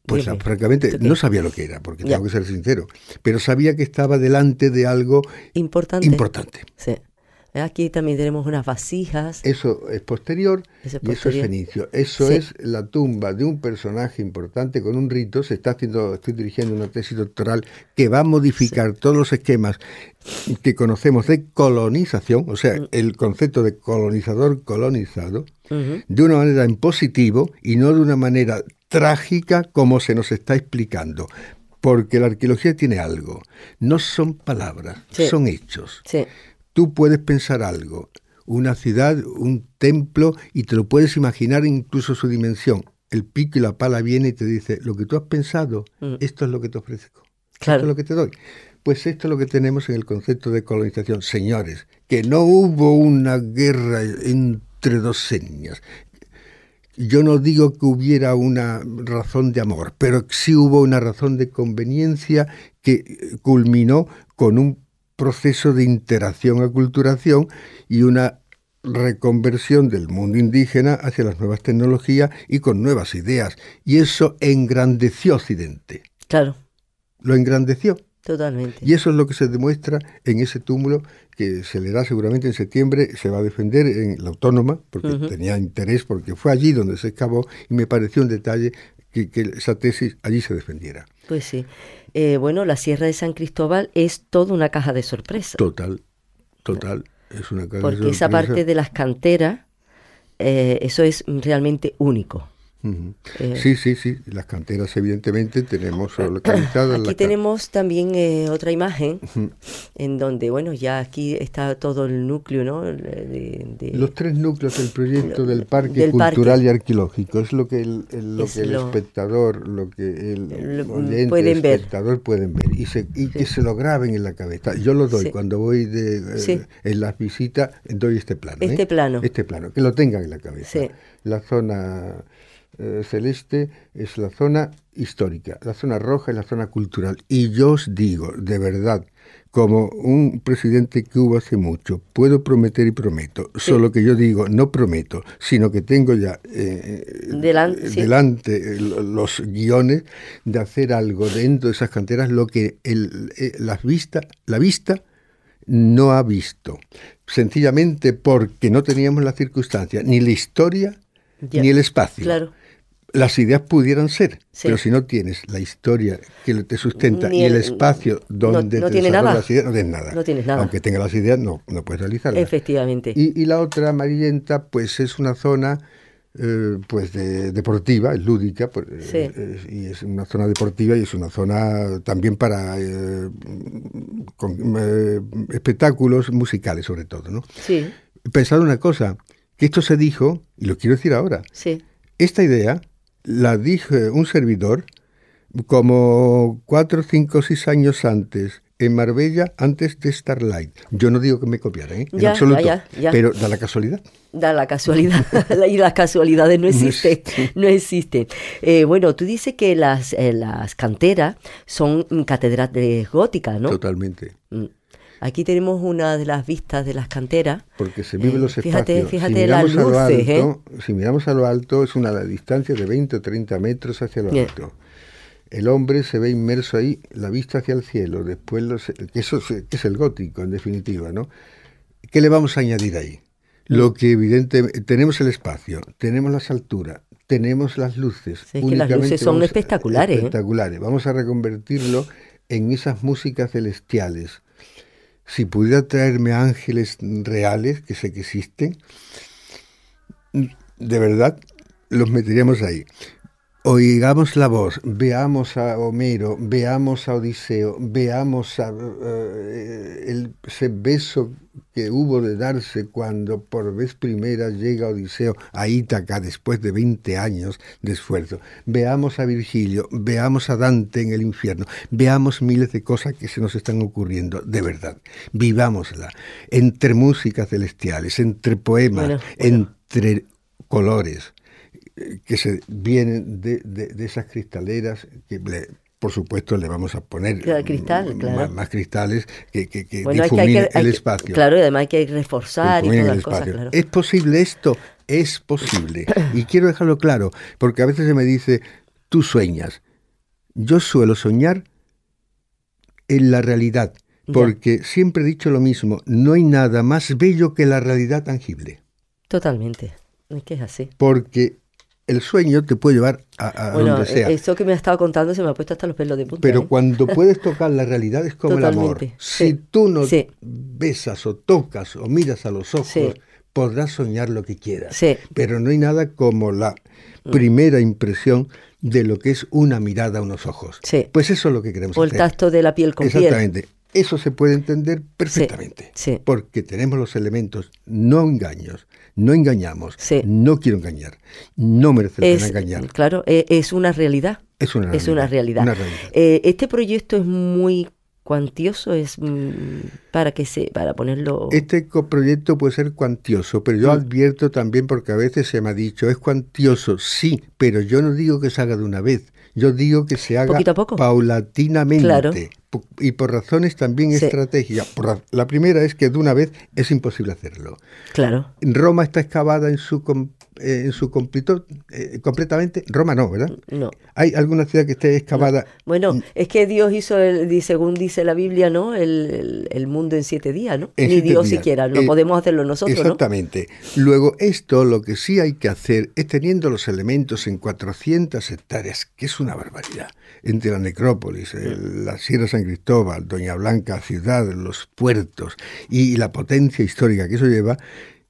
Speaker 3: Pues
Speaker 2: Dime,
Speaker 3: francamente
Speaker 2: ¿tú qué?
Speaker 3: no sabía lo que era, porque
Speaker 2: Ya.
Speaker 3: tengo que ser sincero, pero sabía que estaba delante de algo
Speaker 2: Importante.
Speaker 3: importante.
Speaker 2: Sí. Aquí también tenemos unas vasijas.
Speaker 3: Eso es posterior
Speaker 2: Eso es
Speaker 3: y eso es
Speaker 2: posterior.
Speaker 3: fenicio. Eso
Speaker 2: Sí.
Speaker 3: es la tumba de un personaje importante con un rito. Se está haciendo, estoy dirigiendo una tesis doctoral que va a modificar todos los esquemas que conocemos de colonización, o sea,
Speaker 2: Mm.
Speaker 3: el concepto de colonizador colonizado,
Speaker 2: Ujú.
Speaker 3: de una manera en positivo y no de una manera trágica como se nos está explicando. Porque la arqueología tiene algo. No son palabras,
Speaker 2: Sí.
Speaker 3: son hechos.
Speaker 2: Sí.
Speaker 3: Tú puedes pensar algo, una ciudad, un templo, y te lo puedes imaginar incluso su dimensión. El pico y la pala viene y te dice, lo que tú has pensado,
Speaker 2: Mm.
Speaker 3: esto es lo que te ofrezco.
Speaker 2: Claro.
Speaker 3: Esto es lo que te doy. Pues esto es lo que tenemos en el concepto de colonización. Señores, que no hubo una guerra entre dos etnias. Yo no digo que hubiera una razón de amor, pero sí hubo una razón de conveniencia que culminó con un proceso de interacción, aculturación y una reconversión del mundo indígena hacia las nuevas tecnologías y con nuevas ideas. Y eso engrandeció a Occidente.
Speaker 2: Claro.
Speaker 3: Lo engrandeció.
Speaker 2: Totalmente.
Speaker 3: Y eso es lo que se demuestra en ese túmulo que se le da seguramente en septiembre, se va a defender en la Autónoma, porque
Speaker 2: Uh-huh.
Speaker 3: tenía interés, porque fue allí donde se excavó y me pareció un detalle que, que esa tesis allí se defendiera.
Speaker 2: Pues sí. Eh, bueno, la Sierra de San Cristóbal es toda una caja de sorpresas.
Speaker 3: Total, total. Es una caja
Speaker 2: Porque
Speaker 3: de
Speaker 2: esa
Speaker 3: sorpresa.
Speaker 2: parte de las canteras, eh, eso es realmente único.
Speaker 3: Uh-huh.
Speaker 2: Eh,
Speaker 3: Sí, sí, sí. Las canteras, evidentemente, tenemos localizadas.
Speaker 2: Aquí
Speaker 3: la
Speaker 2: tenemos también eh, otra imagen
Speaker 3: Uh-huh.
Speaker 2: en donde, bueno, ya aquí está todo el núcleo, ¿no? De, de-
Speaker 3: Los tres núcleos del proyecto del Parque
Speaker 2: Del
Speaker 3: Cultural
Speaker 2: parque.
Speaker 3: y Arqueológico es lo que el, el- lo
Speaker 2: Es
Speaker 3: que el
Speaker 2: lo-
Speaker 3: espectador, lo que el
Speaker 2: Lo-
Speaker 3: oyente,
Speaker 2: pueden
Speaker 3: el
Speaker 2: ver.
Speaker 3: espectador pueden ver y, se, y
Speaker 2: Sí.
Speaker 3: que se lo graben en la cabeza. Yo lo doy
Speaker 2: Sí.
Speaker 3: cuando voy de, eh,
Speaker 2: Sí.
Speaker 3: en las visitas, doy este plano.
Speaker 2: Este
Speaker 3: ¿eh?
Speaker 2: plano.
Speaker 3: Este plano, que lo tengan en la cabeza.
Speaker 2: Sí.
Speaker 3: La zona eh, celeste es la zona histórica, la zona roja es la zona cultural. Y yo os digo, de verdad, como un presidente que hubo hace mucho, puedo prometer y prometo,
Speaker 2: Sí.
Speaker 3: solo que yo digo, no prometo, sino que tengo ya eh,
Speaker 2: Delan-
Speaker 3: eh,
Speaker 2: sí.
Speaker 3: delante eh, lo- los guiones de hacer algo dentro de esas canteras, lo que el, eh, las vista, la vista no ha visto, sencillamente porque no teníamos la circunstancia, ni la historia,
Speaker 2: Ya.
Speaker 3: ni el espacio.
Speaker 2: Claro.
Speaker 3: Las ideas pudieran ser,
Speaker 2: Sí.
Speaker 3: pero si no tienes la historia que te sustenta
Speaker 2: Ni
Speaker 3: y el,
Speaker 2: el-
Speaker 3: espacio donde
Speaker 2: no
Speaker 3: te
Speaker 2: tiene
Speaker 3: desarrollas
Speaker 2: nada.
Speaker 3: las ideas, no tienes nada.
Speaker 2: No tienes nada.
Speaker 3: Aunque tengas las ideas, no, no puedes realizarlas.
Speaker 2: Efectivamente.
Speaker 3: Y, y la otra amarillenta, pues es una zona eh, pues de, deportiva, es lúdica, pues,
Speaker 2: Sí.
Speaker 3: eh, es- y es una zona deportiva y es una zona también para eh, con, eh, espectáculos musicales sobre todo, ¿no?
Speaker 2: Sí,
Speaker 3: Pensad una cosa, que esto se dijo, y lo quiero decir ahora,
Speaker 2: sí.
Speaker 3: esta idea la dije un servidor como cuatro, cinco, seis años antes, en Marbella, antes de Starlight. Yo no digo que me copiaran, ¿eh? En
Speaker 2: Ya,
Speaker 3: absoluto,
Speaker 2: ya, ya, ya.
Speaker 3: pero da la casualidad.
Speaker 2: Da la casualidad. Y las casualidades no existen. No existen. Eh, bueno, tú dices que las, eh, las canteras son mm, catedrales góticas, ¿no?
Speaker 3: Totalmente.
Speaker 2: Mm. Aquí tenemos una de las vistas de las canteras.
Speaker 3: Porque se viven
Speaker 2: Eh,
Speaker 3: los
Speaker 2: fíjate,
Speaker 3: espacios.
Speaker 2: fíjate
Speaker 3: si
Speaker 2: las
Speaker 3: miramos a lo
Speaker 2: luces,
Speaker 3: alto, si miramos a lo alto, es una distancia de veinte o treinta metros hacia lo
Speaker 2: Bien.
Speaker 3: alto. El hombre se ve inmerso ahí, la vista hacia el cielo, después los, que eso es, que es el gótico, en definitiva, ¿no? ¿Qué le vamos a añadir ahí? Lo que evidentemente tenemos el espacio, tenemos las alturas, tenemos las luces.
Speaker 2: Sí, es que las
Speaker 3: únicamente
Speaker 2: luces son
Speaker 3: vamos a-
Speaker 2: espectaculares, ¿eh?
Speaker 3: Espectaculares. Vamos a reconvertirlo en esas músicas celestiales. Si pudiera traerme ángeles reales, que sé que existen, de verdad los meteríamos ahí. Oigamos la voz, veamos a Homero, veamos a Odiseo, veamos a, eh, el, ese beso que hubo de darse cuando por vez primera llega Odiseo a Ítaca después de veinte años de esfuerzo. Veamos a Virgilio, veamos a Dante en el infierno, veamos miles de cosas que se nos están ocurriendo, de verdad. Vivámosla, entre músicas celestiales, entre poemas,
Speaker 2: Bueno, bueno.
Speaker 3: entre colores que se vienen de, de, de esas cristaleras que le, por supuesto le vamos a poner
Speaker 2: Claro, cristal,
Speaker 3: m-
Speaker 2: claro.
Speaker 3: más, más cristales que, que, que
Speaker 2: Bueno, hay que, hay
Speaker 3: difuminen
Speaker 2: que- hay
Speaker 3: el
Speaker 2: que-
Speaker 3: espacio.
Speaker 2: Claro, y además hay que reforzar y
Speaker 3: Difuminen
Speaker 2: todas
Speaker 3: el
Speaker 2: las cosas,
Speaker 3: espacio.
Speaker 2: claro.
Speaker 3: ¿Es posible esto? Es posible. Y quiero dejarlo claro, porque a veces se me dice, tú sueñas. yo suelo soñar en la realidad, porque ya. siempre he dicho lo mismo, no hay nada más bello que la realidad tangible.
Speaker 2: Totalmente, es que es así.
Speaker 3: Porque el sueño te puede llevar a, a
Speaker 2: bueno,
Speaker 3: donde sea.
Speaker 2: Eso que me has estado contando se me ha puesto hasta los pelos de punta.
Speaker 3: Pero
Speaker 2: ¿eh?
Speaker 3: cuando puedes tocar la realidad es como
Speaker 2: Totalmente.
Speaker 3: el amor. Si
Speaker 2: sí.
Speaker 3: tú no
Speaker 2: sí.
Speaker 3: besas o tocas o miras a los ojos, sí. podrás soñar lo que quieras.
Speaker 2: Sí.
Speaker 3: Pero no hay nada como la primera impresión de lo que es una mirada a unos ojos.
Speaker 2: Sí.
Speaker 3: Pues eso es lo que queremos
Speaker 2: o
Speaker 3: hacer.
Speaker 2: el tacto de la piel con
Speaker 3: Exactamente.
Speaker 2: piel.
Speaker 3: Eso se puede entender perfectamente.
Speaker 2: Sí. Sí.
Speaker 3: Porque tenemos los elementos, no engaños, no engañamos,
Speaker 2: sí.
Speaker 3: no quiero engañar, no merece la
Speaker 2: es,
Speaker 3: pena engañar.
Speaker 2: Claro, es, es una realidad.
Speaker 3: Es una realidad.
Speaker 2: Es una realidad.
Speaker 3: Una realidad.
Speaker 2: Eh, este proyecto es muy cuantioso, es mm, para que se, para ponerlo.
Speaker 3: Este proyecto puede ser cuantioso, pero yo mm. advierto también, porque a veces se me ha dicho, es cuantioso, sí, pero yo no digo que se haga de una vez. Yo digo que se haga
Speaker 2: poquito a poco.
Speaker 3: paulatinamente.
Speaker 2: Claro.
Speaker 3: Y por razones también
Speaker 2: sí.
Speaker 3: estratégicas. Por la, la primera es que de una vez es imposible hacerlo.
Speaker 2: Claro.
Speaker 3: Roma está excavada en su eh, en su completo, eh, completamente. Roma no, ¿verdad?
Speaker 2: No.
Speaker 3: ¿Hay alguna ciudad que esté excavada?
Speaker 2: No. Bueno, es que Dios hizo, el, según dice la Biblia, ¿no? El, el, el mundo en siete días, ¿no?
Speaker 3: En
Speaker 2: Ni
Speaker 3: siete
Speaker 2: Dios
Speaker 3: días.
Speaker 2: siquiera, no eh, podemos hacerlo nosotros,
Speaker 3: exactamente. ¿no? Luego, esto lo que sí hay que hacer es teniendo los elementos en cuatrocientas hectáreas, que es una barbaridad, entre la necrópolis, sí. el, la Sierra San Cristóbal, Doña Blanca ciudad, los puertos y la potencia histórica que eso lleva,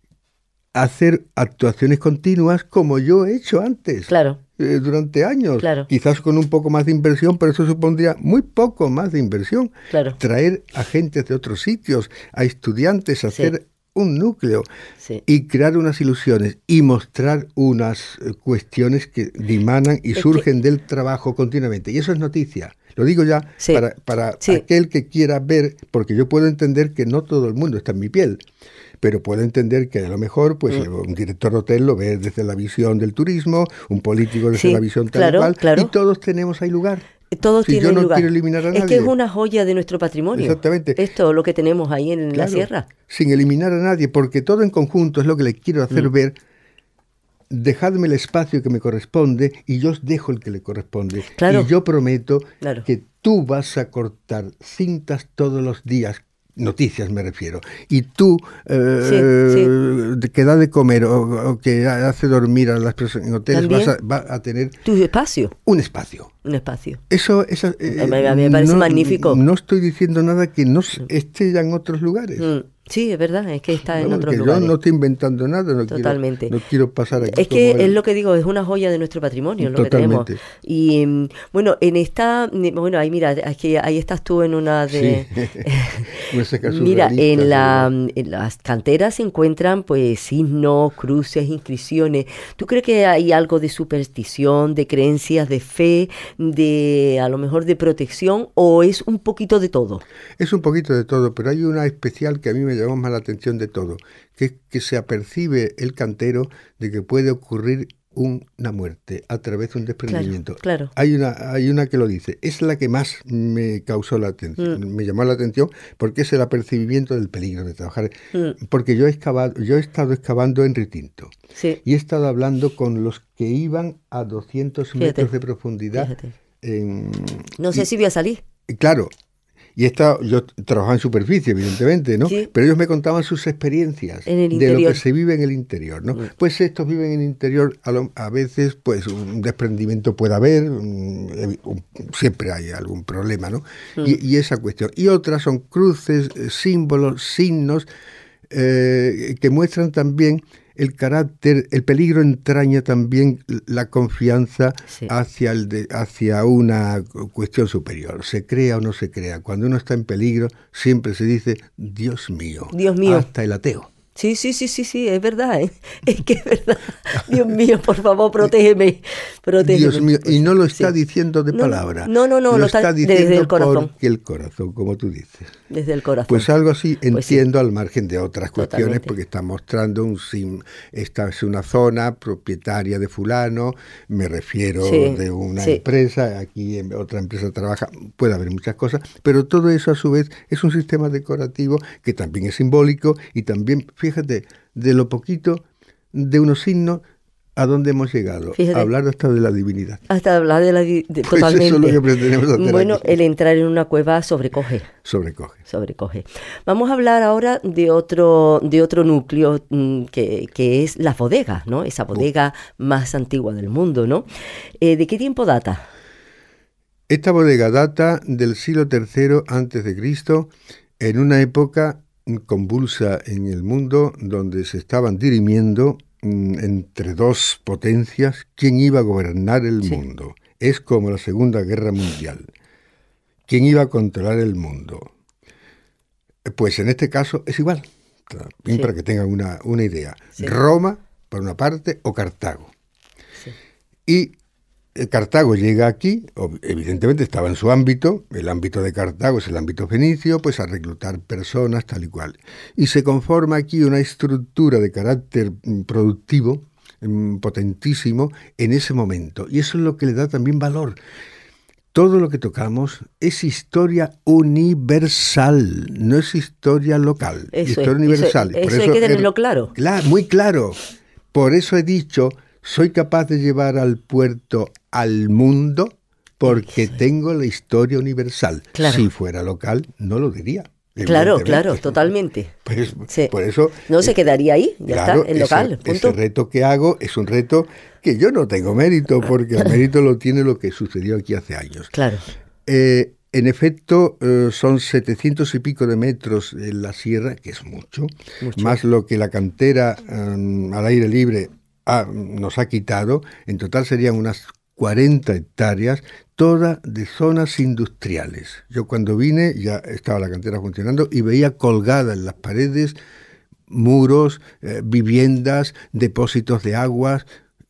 Speaker 3: hacer actuaciones continuas como yo he hecho antes.
Speaker 2: Claro.
Speaker 3: Eh, durante años,
Speaker 2: claro.
Speaker 3: quizás con un poco más de inversión, pero eso supondría muy poco más de inversión.
Speaker 2: Claro.
Speaker 3: Traer a gente de otros sitios, a estudiantes, a hacer
Speaker 2: sí.
Speaker 3: un núcleo
Speaker 2: sí.
Speaker 3: y crear unas ilusiones y mostrar unas eh, cuestiones que dimanan y
Speaker 2: es
Speaker 3: surgen
Speaker 2: que...
Speaker 3: del trabajo continuamente. Y eso es noticia. Lo digo ya
Speaker 2: sí.
Speaker 3: para, para
Speaker 2: sí.
Speaker 3: aquel que quiera ver, porque yo puedo entender que no todo el mundo está en mi piel. Pero puedo entender que a lo mejor pues mm. un director de hotel lo ve desde la visión del turismo, un político desde
Speaker 2: sí,
Speaker 3: la visión tal
Speaker 2: claro,
Speaker 3: y cual,
Speaker 2: claro.
Speaker 3: y todos tenemos ahí lugar.
Speaker 2: Todos
Speaker 3: si
Speaker 2: tienen
Speaker 3: yo no
Speaker 2: lugar.
Speaker 3: quiero eliminar a nadie.
Speaker 2: Es que es una joya de nuestro patrimonio.
Speaker 3: Exactamente.
Speaker 2: Esto, lo que tenemos ahí en
Speaker 3: claro,
Speaker 2: la sierra.
Speaker 3: Sin eliminar a nadie, porque todo en conjunto es lo que les quiero hacer mm. ver. Dejadme el espacio que me corresponde y yo os dejo el que le corresponde.
Speaker 2: Claro.
Speaker 3: Y yo prometo
Speaker 2: claro.
Speaker 3: que tú vas a cortar cintas todos los días. Noticias me refiero. Y tú, eh, sí, sí. que da de comer o, o que hace dormir a las personas en hoteles, vas a, va a tener...
Speaker 2: Tu espacio.
Speaker 3: Un espacio.
Speaker 2: Un espacio.
Speaker 3: Eso, eso eh,
Speaker 2: a mí me parece
Speaker 3: no,
Speaker 2: magnífico.
Speaker 3: No estoy diciendo nada que no esté ya en otros lugares.
Speaker 2: Mm. Sí, es verdad, es que está
Speaker 3: bueno,
Speaker 2: en otros
Speaker 3: que
Speaker 2: lugares.
Speaker 3: Yo no estoy inventando nada, no,
Speaker 2: Totalmente.
Speaker 3: Quiero, no quiero pasar aquí.
Speaker 2: Es que
Speaker 3: el...
Speaker 2: es lo que digo, es una joya de nuestro patrimonio, lo
Speaker 3: Totalmente.
Speaker 2: que tenemos. Y bueno, en esta, bueno, ahí mira, aquí, ahí estás tú en una de...
Speaker 3: Sí.
Speaker 2: Mira, en, la, en las canteras se encuentran pues signos, cruces, inscripciones. ¿Tú crees que hay algo de superstición, de creencias, de fe, de a lo mejor de protección, o es un poquito de todo?
Speaker 3: Es un poquito de todo, pero hay una especial que a mí me llamó más la atención de todo, que es que se apercibe el cantero de que puede ocurrir una muerte a través de un desprendimiento.
Speaker 2: Claro, claro.
Speaker 3: Hay una, hay una que lo dice. Es la que más me causó la atención, mm. me llamó la atención, porque es el apercibimiento del peligro de trabajar. Mm. Porque yo he excavado, yo he estado excavando en Ritinto.
Speaker 2: Sí.
Speaker 3: Y he estado hablando con los que iban a doscientos
Speaker 2: fíjate,
Speaker 3: metros de profundidad. En,
Speaker 2: no sé
Speaker 3: y,
Speaker 2: si voy a salir.
Speaker 3: Claro. Y esta, yo trabajaba en superficie, evidentemente, ¿no?
Speaker 2: Sí.
Speaker 3: Pero ellos me contaban sus experiencias
Speaker 2: en el
Speaker 3: de lo que se vive en el interior, ¿no? Mm. Pues estos viven en el interior, a, lo, a veces, pues un desprendimiento puede haber, un, un, siempre hay algún problema, ¿no? Mm. Y, y esa cuestión. Y otras son cruces, símbolos, signos, eh, que muestran también el carácter, el peligro entraña también la confianza sí. hacia, el de, hacia una cuestión superior. Se crea o no se crea. Cuando uno está en peligro, siempre se dice, Dios mío.
Speaker 2: Dios mío.
Speaker 3: Hasta el ateo.
Speaker 2: Sí, sí, sí, sí, sí, es verdad, ¿eh? Es que es verdad. Dios mío, por favor, protégeme, protégeme.
Speaker 3: Dios mío, y no lo está
Speaker 2: sí.
Speaker 3: diciendo de
Speaker 2: no,
Speaker 3: palabra.
Speaker 2: No, no, no,
Speaker 3: lo,
Speaker 2: lo
Speaker 3: está,
Speaker 2: está
Speaker 3: diciendo
Speaker 2: desde el corazón.
Speaker 3: Porque el corazón, como tú dices.
Speaker 2: Desde el corazón.
Speaker 3: Pues algo así
Speaker 2: pues
Speaker 3: entiendo
Speaker 2: sí.
Speaker 3: al margen de otras cuestiones,
Speaker 2: Totalmente.
Speaker 3: Porque está mostrando un sim, esta es una zona propietaria de fulano, me refiero
Speaker 2: sí,
Speaker 3: de una
Speaker 2: sí.
Speaker 3: empresa, aquí en otra empresa trabaja, puede haber muchas cosas, pero todo eso a su vez es un sistema decorativo que también es simbólico y también, fíjate, de lo poquito de unos signos ¿A dónde hemos llegado?
Speaker 2: Fíjate.
Speaker 3: A hablar hasta de la divinidad.
Speaker 2: Hasta hablar de la... di- de-
Speaker 3: Pues
Speaker 2: totalmente.
Speaker 3: eso es lo que pretendemos hacer
Speaker 2: Bueno,
Speaker 3: aquí.
Speaker 2: el entrar en una cueva sobrecoge.
Speaker 3: Sobrecoge.
Speaker 2: Sobrecoge. Vamos a hablar ahora de otro, de otro núcleo mm, que, que es la bodega, ¿no? Esa bodega más antigua del mundo, ¿no? Eh, ¿de qué tiempo data?
Speaker 3: Esta bodega data del siglo tercero antes de Cristo, en una época convulsa en el mundo donde se estaban dirimiendo mm, entre dos potencias quién iba a gobernar el
Speaker 2: Sí.
Speaker 3: mundo. Es como la Segunda Guerra Mundial. ¿Quién iba a controlar el mundo? Pues en este caso es igual,
Speaker 2: Sí.
Speaker 3: para que tengan una, una idea.
Speaker 2: Sí.
Speaker 3: Roma, por una parte, o Cartago.
Speaker 2: Sí.
Speaker 3: Y eh, Cartago llega aquí, ob- evidentemente estaba en su ámbito, el ámbito de Cartago es el ámbito fenicio, pues a reclutar personas tal y cual. Y se conforma aquí una estructura de carácter mm, productivo, mm, potentísimo, en ese momento. Y eso es lo que le da también valor. Todo lo que tocamos es historia universal, no es historia local,
Speaker 2: Eso
Speaker 3: historia
Speaker 2: es,
Speaker 3: universal.
Speaker 2: eso-
Speaker 3: Por
Speaker 2: eso hay que
Speaker 3: er-
Speaker 2: tenerlo claro.
Speaker 3: Claro, muy claro. Por eso he dicho, soy capaz de llevar al puerto al mundo porque
Speaker 2: Eso es.
Speaker 3: tengo la historia universal.
Speaker 2: Claro.
Speaker 3: Si fuera local, no lo diría.
Speaker 2: Claro,
Speaker 3: evidentemente.
Speaker 2: claro, totalmente.
Speaker 3: Pues,
Speaker 2: Sí.
Speaker 3: Por eso...
Speaker 2: No se
Speaker 3: eh,
Speaker 2: quedaría ahí, ya
Speaker 3: Claro,
Speaker 2: está, en
Speaker 3: ese-
Speaker 2: local, punto.
Speaker 3: Ese reto que hago es un reto que yo no tengo mérito, porque el mérito lo tiene lo que sucedió aquí hace años.
Speaker 2: Claro,
Speaker 3: Eh, en efecto, eh, son setecientos y pico de metros en la sierra, que es mucho,
Speaker 2: Mucho.
Speaker 3: más lo que la cantera eh, al aire libre ha- nos ha quitado. En total serían unas cuarenta hectáreas, todas de zonas industriales. Yo cuando vine ya estaba la cantera funcionando y veía colgadas en las paredes muros, eh, viviendas, depósitos de aguas,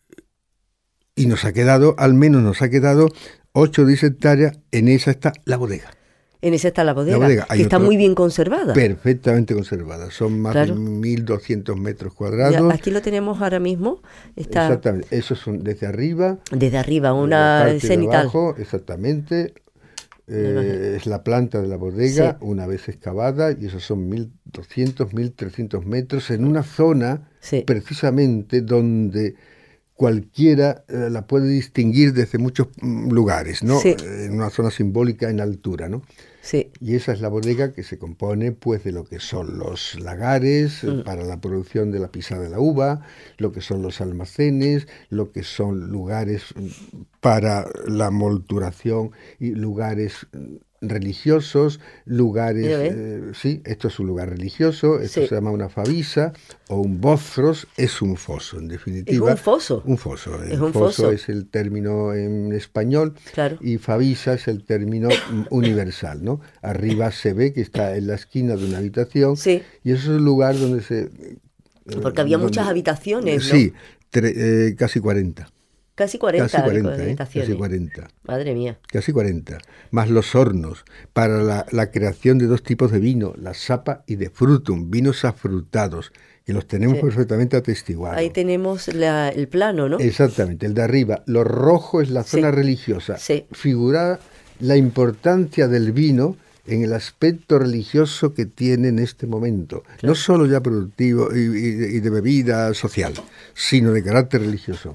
Speaker 3: y nos ha quedado, al menos nos ha quedado ocho o diez hectáreas, en esa está la bodega,
Speaker 2: en esa está la bodega,
Speaker 3: bodega. Hay
Speaker 2: que está
Speaker 3: otro-
Speaker 2: muy bien conservada.
Speaker 3: perfectamente conservada. Son más
Speaker 2: Claro.
Speaker 3: de mil doscientos metros
Speaker 2: Ya,
Speaker 3: cuadrados.
Speaker 2: aquí lo tenemos ahora mismo, está
Speaker 3: Exactamente, esos son desde arriba,
Speaker 2: desde arriba,
Speaker 3: la
Speaker 2: una
Speaker 3: parte de
Speaker 2: cenital.
Speaker 3: abajo, exactamente. Eh,
Speaker 2: imagino.
Speaker 3: es la planta de la bodega,
Speaker 2: Sí.
Speaker 3: una vez excavada, y esos son mil doscientos, mil trescientos metros en una zona
Speaker 2: Sí.
Speaker 3: precisamente donde cualquiera eh, la puede distinguir desde muchos mm, lugares, ¿no?
Speaker 2: Sí.
Speaker 3: Eh, En una zona simbólica en altura, ¿no?
Speaker 2: Sí,
Speaker 3: Y esa es la bodega que se compone pues de lo que son los lagares eh,
Speaker 2: Mm.
Speaker 3: para la producción de la pisada de la uva, lo que son los almacenes, lo que son lugares mm, para la molturación y lugares mm, religiosos, lugares,
Speaker 2: Mira, ¿ves?
Speaker 3: eh, sí, esto es un lugar religioso, esto
Speaker 2: Sí.
Speaker 3: se llama una favisa o un bózfros, es un foso en
Speaker 2: es
Speaker 3: definitiva.
Speaker 2: un foso.
Speaker 3: Un foso, el
Speaker 2: Es un
Speaker 3: foso,
Speaker 2: foso.
Speaker 3: es el término en español
Speaker 2: Claro.
Speaker 3: y favisa es el término mm, universal, ¿no? Arriba se ve que está en la esquina de una habitación
Speaker 2: Sí.
Speaker 3: y eso es el lugar donde se... eh,
Speaker 2: Porque había
Speaker 3: donde-
Speaker 2: muchas habitaciones, ¿no?
Speaker 3: Sí, tre- eh, casi cuarenta.
Speaker 2: Casi cuarenta,
Speaker 3: Casi cuarenta, ¿eh?
Speaker 2: habitaciones.
Speaker 3: Casi cuarenta.
Speaker 2: Madre mía.
Speaker 3: Casi cuarenta. Más los hornos para la, la creación de dos tipos de vino, la sapa y de frutum, vinos afrutados, que los tenemos
Speaker 2: Sí.
Speaker 3: perfectamente atestiguados.
Speaker 2: Ahí tenemos la- el plano, ¿no?
Speaker 3: Exactamente, el de arriba. Lo rojo es la
Speaker 2: Sí.
Speaker 3: zona religiosa.
Speaker 2: Sí.
Speaker 3: Figura la importancia del vino en el aspecto religioso que tiene en este momento. No solo ya productivo y, y- y de bebida social, sino de carácter religioso.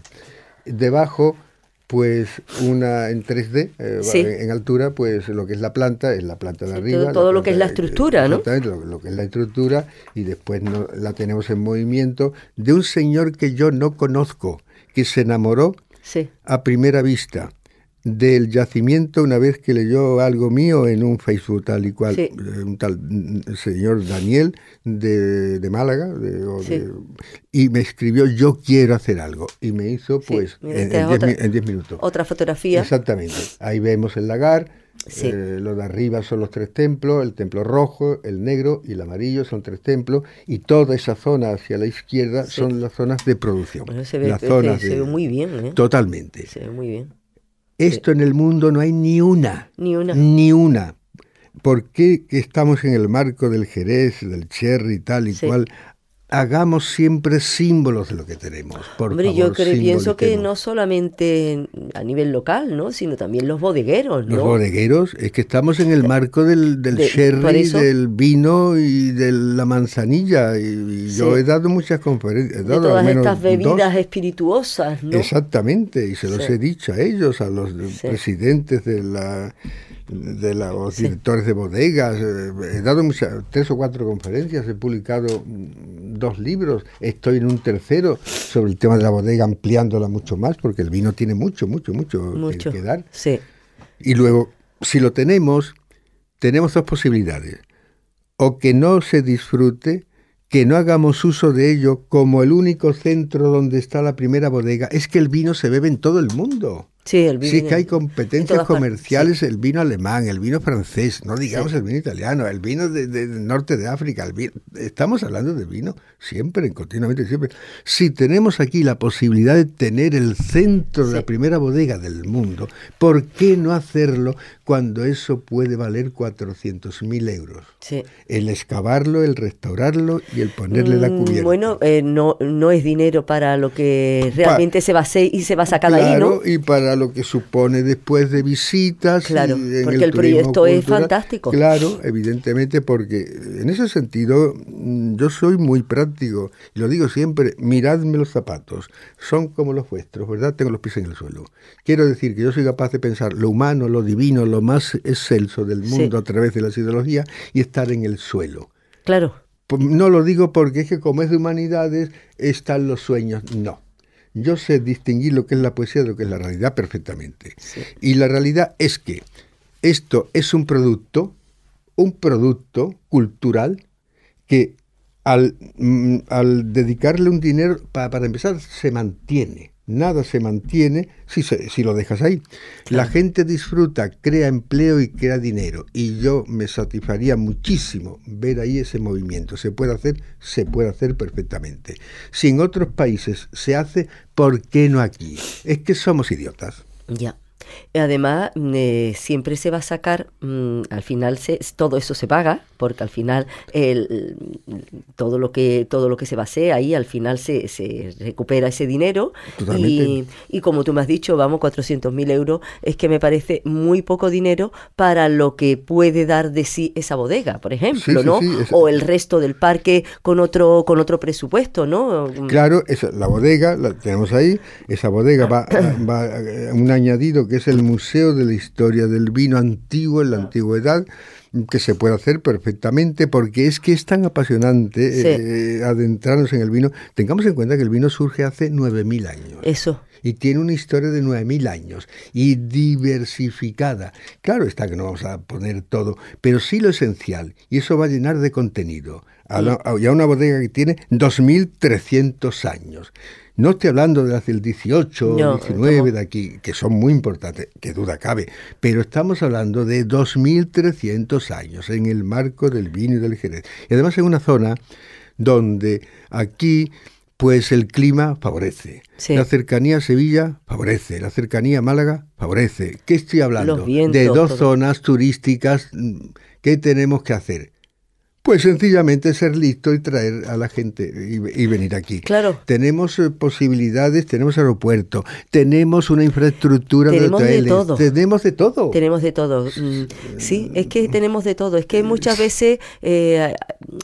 Speaker 3: Debajo, pues una en tres D, eh,
Speaker 2: Sí.
Speaker 3: en altura, pues lo que es la planta, es la planta de
Speaker 2: Sí,
Speaker 3: arriba.
Speaker 2: todo-
Speaker 3: la
Speaker 2: todo lo que es la
Speaker 3: planta-
Speaker 2: estructura, ¿no?
Speaker 3: Exactamente, lo, lo que es la estructura, y después no- la tenemos en movimiento de un señor que yo no conozco, que se enamoró
Speaker 2: Sí.
Speaker 3: a primera vista del yacimiento una vez que leyó algo mío en un Facebook tal y cual,
Speaker 2: Sí.
Speaker 3: eh, un tal mm, señor Daniel de, de Málaga, de- o
Speaker 2: Sí.
Speaker 3: de- y me escribió, yo quiero hacer algo, y me hizo
Speaker 2: Sí,
Speaker 3: pues
Speaker 2: mira,
Speaker 3: en,
Speaker 2: esta
Speaker 3: en
Speaker 2: es
Speaker 3: diez
Speaker 2: otra-
Speaker 3: mi- en diez minutos.
Speaker 2: Otra fotografía.
Speaker 3: Exactamente, ahí vemos el lagar,
Speaker 2: Sí.
Speaker 3: eh, lo de arriba son los tres templos, el templo rojo, el negro y el amarillo son tres templos, y toda esa zona hacia la izquierda
Speaker 2: Sí.
Speaker 3: son las zonas de producción.
Speaker 2: Bueno, se ve,
Speaker 3: las
Speaker 2: se-
Speaker 3: zonas
Speaker 2: se
Speaker 3: de-
Speaker 2: ve muy bien, ¿eh?
Speaker 3: Totalmente.
Speaker 2: Se ve muy bien.
Speaker 3: Esto en el mundo no hay ni una.
Speaker 2: Ni una.
Speaker 3: Ni una. ¿Por qué que estamos en el marco del Jerez, del Cherry, tal y
Speaker 2: Sí.
Speaker 3: cual? hagamos siempre símbolos de lo que tenemos. Por
Speaker 2: Hombre,
Speaker 3: favor,
Speaker 2: yo creo, pienso que
Speaker 3: simboliquemos.
Speaker 2: no solamente a nivel local, ¿no? Sino también los bodegueros, ¿no?
Speaker 3: Los bodegueros, es que estamos en el marco del, del
Speaker 2: De- por
Speaker 3: sherry,
Speaker 2: eso-
Speaker 3: del vino y de la manzanilla. Y, y
Speaker 2: Sí.
Speaker 3: yo he dado muchas conferencias. He
Speaker 2: De
Speaker 3: dado al
Speaker 2: todas
Speaker 3: menos
Speaker 2: estas bebidas
Speaker 3: dos.
Speaker 2: espirituosas, ¿no?
Speaker 3: Exactamente, y se los
Speaker 2: Sí.
Speaker 3: he dicho a ellos, a los
Speaker 2: Sí.
Speaker 3: presidentes de la de la- los
Speaker 2: Sí.
Speaker 3: directores de bodegas. eh, He dado muchas, tres o cuatro conferencias, he publicado mm, dos libros, estoy en un tercero sobre el tema de la bodega, ampliándola mucho más, porque el vino tiene mucho, mucho, mucho, que-
Speaker 2: Mucho.
Speaker 3: que dar.
Speaker 2: Sí,
Speaker 3: Y luego, si lo tenemos, tenemos dos posibilidades. O que no se disfrute, que no hagamos uso de ello como el único centro donde está la primera bodega. Es que el vino se bebe en todo el mundo.
Speaker 2: sí, el vino.
Speaker 3: Sí que hay
Speaker 2: en
Speaker 3: competencias
Speaker 2: todas partes,
Speaker 3: comerciales, el vino alemán, el vino francés, no digamos
Speaker 2: Sí.
Speaker 3: el vino italiano, el vino de- de- del norte de África, el vino, estamos hablando de vino siempre, continuamente, siempre. Si tenemos aquí la posibilidad de tener el centro de
Speaker 2: Sí.
Speaker 3: la primera bodega del mundo, ¿por qué no hacerlo cuando eso puede valer cuatrocientos mil euros?
Speaker 2: Sí.
Speaker 3: El excavarlo, el restaurarlo y el ponerle la
Speaker 2: Mm,
Speaker 3: cubierta.
Speaker 2: Bueno, eh, no, no es dinero para lo que realmente se va a hacer y se va a sacar de ahí, ¿no?
Speaker 3: Claro, y para lo que supone después de visitas.
Speaker 2: Claro,
Speaker 3: y en
Speaker 2: porque el
Speaker 3: turismo
Speaker 2: proyecto es
Speaker 3: cultural.
Speaker 2: fantástico.
Speaker 3: Claro, evidentemente, porque en ese sentido mm, yo soy muy práctico, y lo digo siempre, miradme los zapatos, son como los vuestros, ¿verdad? Tengo los pies en el suelo. Quiero decir que yo soy capaz de pensar lo humano, lo divino, lo más excelso del mundo
Speaker 2: Sí.
Speaker 3: a través de las ideologías y estar en el suelo.
Speaker 2: Claro.
Speaker 3: Pues no lo digo porque es que como es de humanidades están los sueños, no. Yo sé distinguir lo que es la poesía de lo que es la realidad perfectamente.
Speaker 2: Sí.
Speaker 3: Y la realidad es que esto es un producto, un producto cultural que al, mm, al dedicarle un dinero, pa- para empezar, se mantiene. Nada se mantiene si, se- si lo dejas ahí. La gente disfruta, crea empleo y crea dinero. Y yo me satisfaría muchísimo ver ahí ese movimiento. Se puede hacer, se puede hacer perfectamente. Si en otros países se hace, ¿por qué no aquí? Es que somos idiotas.
Speaker 2: Ya. Además, eh, siempre se va a sacar, mm, al final se, todo eso se paga, porque al final el, todo lo que todo lo que se base ahí, al final se, se recupera ese dinero.
Speaker 3: Totalmente.
Speaker 2: Y, y como tú me has dicho, vamos, cuatrocientos mil euros, es que me parece muy poco dinero para lo que puede dar de sí esa bodega, por ejemplo,
Speaker 3: Sí, sí,
Speaker 2: ¿no?
Speaker 3: sí, es-
Speaker 2: O el resto del parque con otro con otro presupuesto, ¿no?
Speaker 3: Claro, esa, la bodega, la tenemos ahí, esa bodega va, a- va a un añadido que es el Museo de la Historia del Vino Antiguo en la Antigüedad, que se puede hacer perfectamente porque es que es tan apasionante
Speaker 2: Sí.
Speaker 3: eh, adentrarnos en el vino. Tengamos en cuenta que el vino surge hace nueve mil años.
Speaker 2: Eso.
Speaker 3: Y tiene una historia de nueve mil años y diversificada. Claro está que no vamos a poner todo, pero sí lo esencial, y eso va a llenar de contenido. A, la, a ya una bodega que tiene dos mil trescientos años. No estoy hablando de las del dieciocho,
Speaker 2: No,
Speaker 3: diecinueve
Speaker 2: estamos-
Speaker 3: de aquí, que son muy importantes, que duda cabe, pero estamos hablando de dos mil trescientos años en el marco del vino y del Jerez. Y además en una zona donde aquí pues el clima favorece.
Speaker 2: Sí.
Speaker 3: La cercanía a Sevilla favorece, la cercanía a Málaga favorece. ¿Qué estoy hablando?
Speaker 2: Los vientos,
Speaker 3: de dos
Speaker 2: todo.
Speaker 3: zonas turísticas. mm, ¿Qué tenemos que hacer? Pues sencillamente ser listo y traer a la gente y, y venir aquí.
Speaker 2: Claro.
Speaker 3: Tenemos eh, posibilidades, tenemos aeropuerto, tenemos una infraestructura
Speaker 2: Tenemos
Speaker 3: de
Speaker 2: de
Speaker 3: hoteles,
Speaker 2: todo.
Speaker 3: tenemos de todo.
Speaker 2: Tenemos de todo. Mm, Sí, es que tenemos de todo. Es que muchas veces, eh,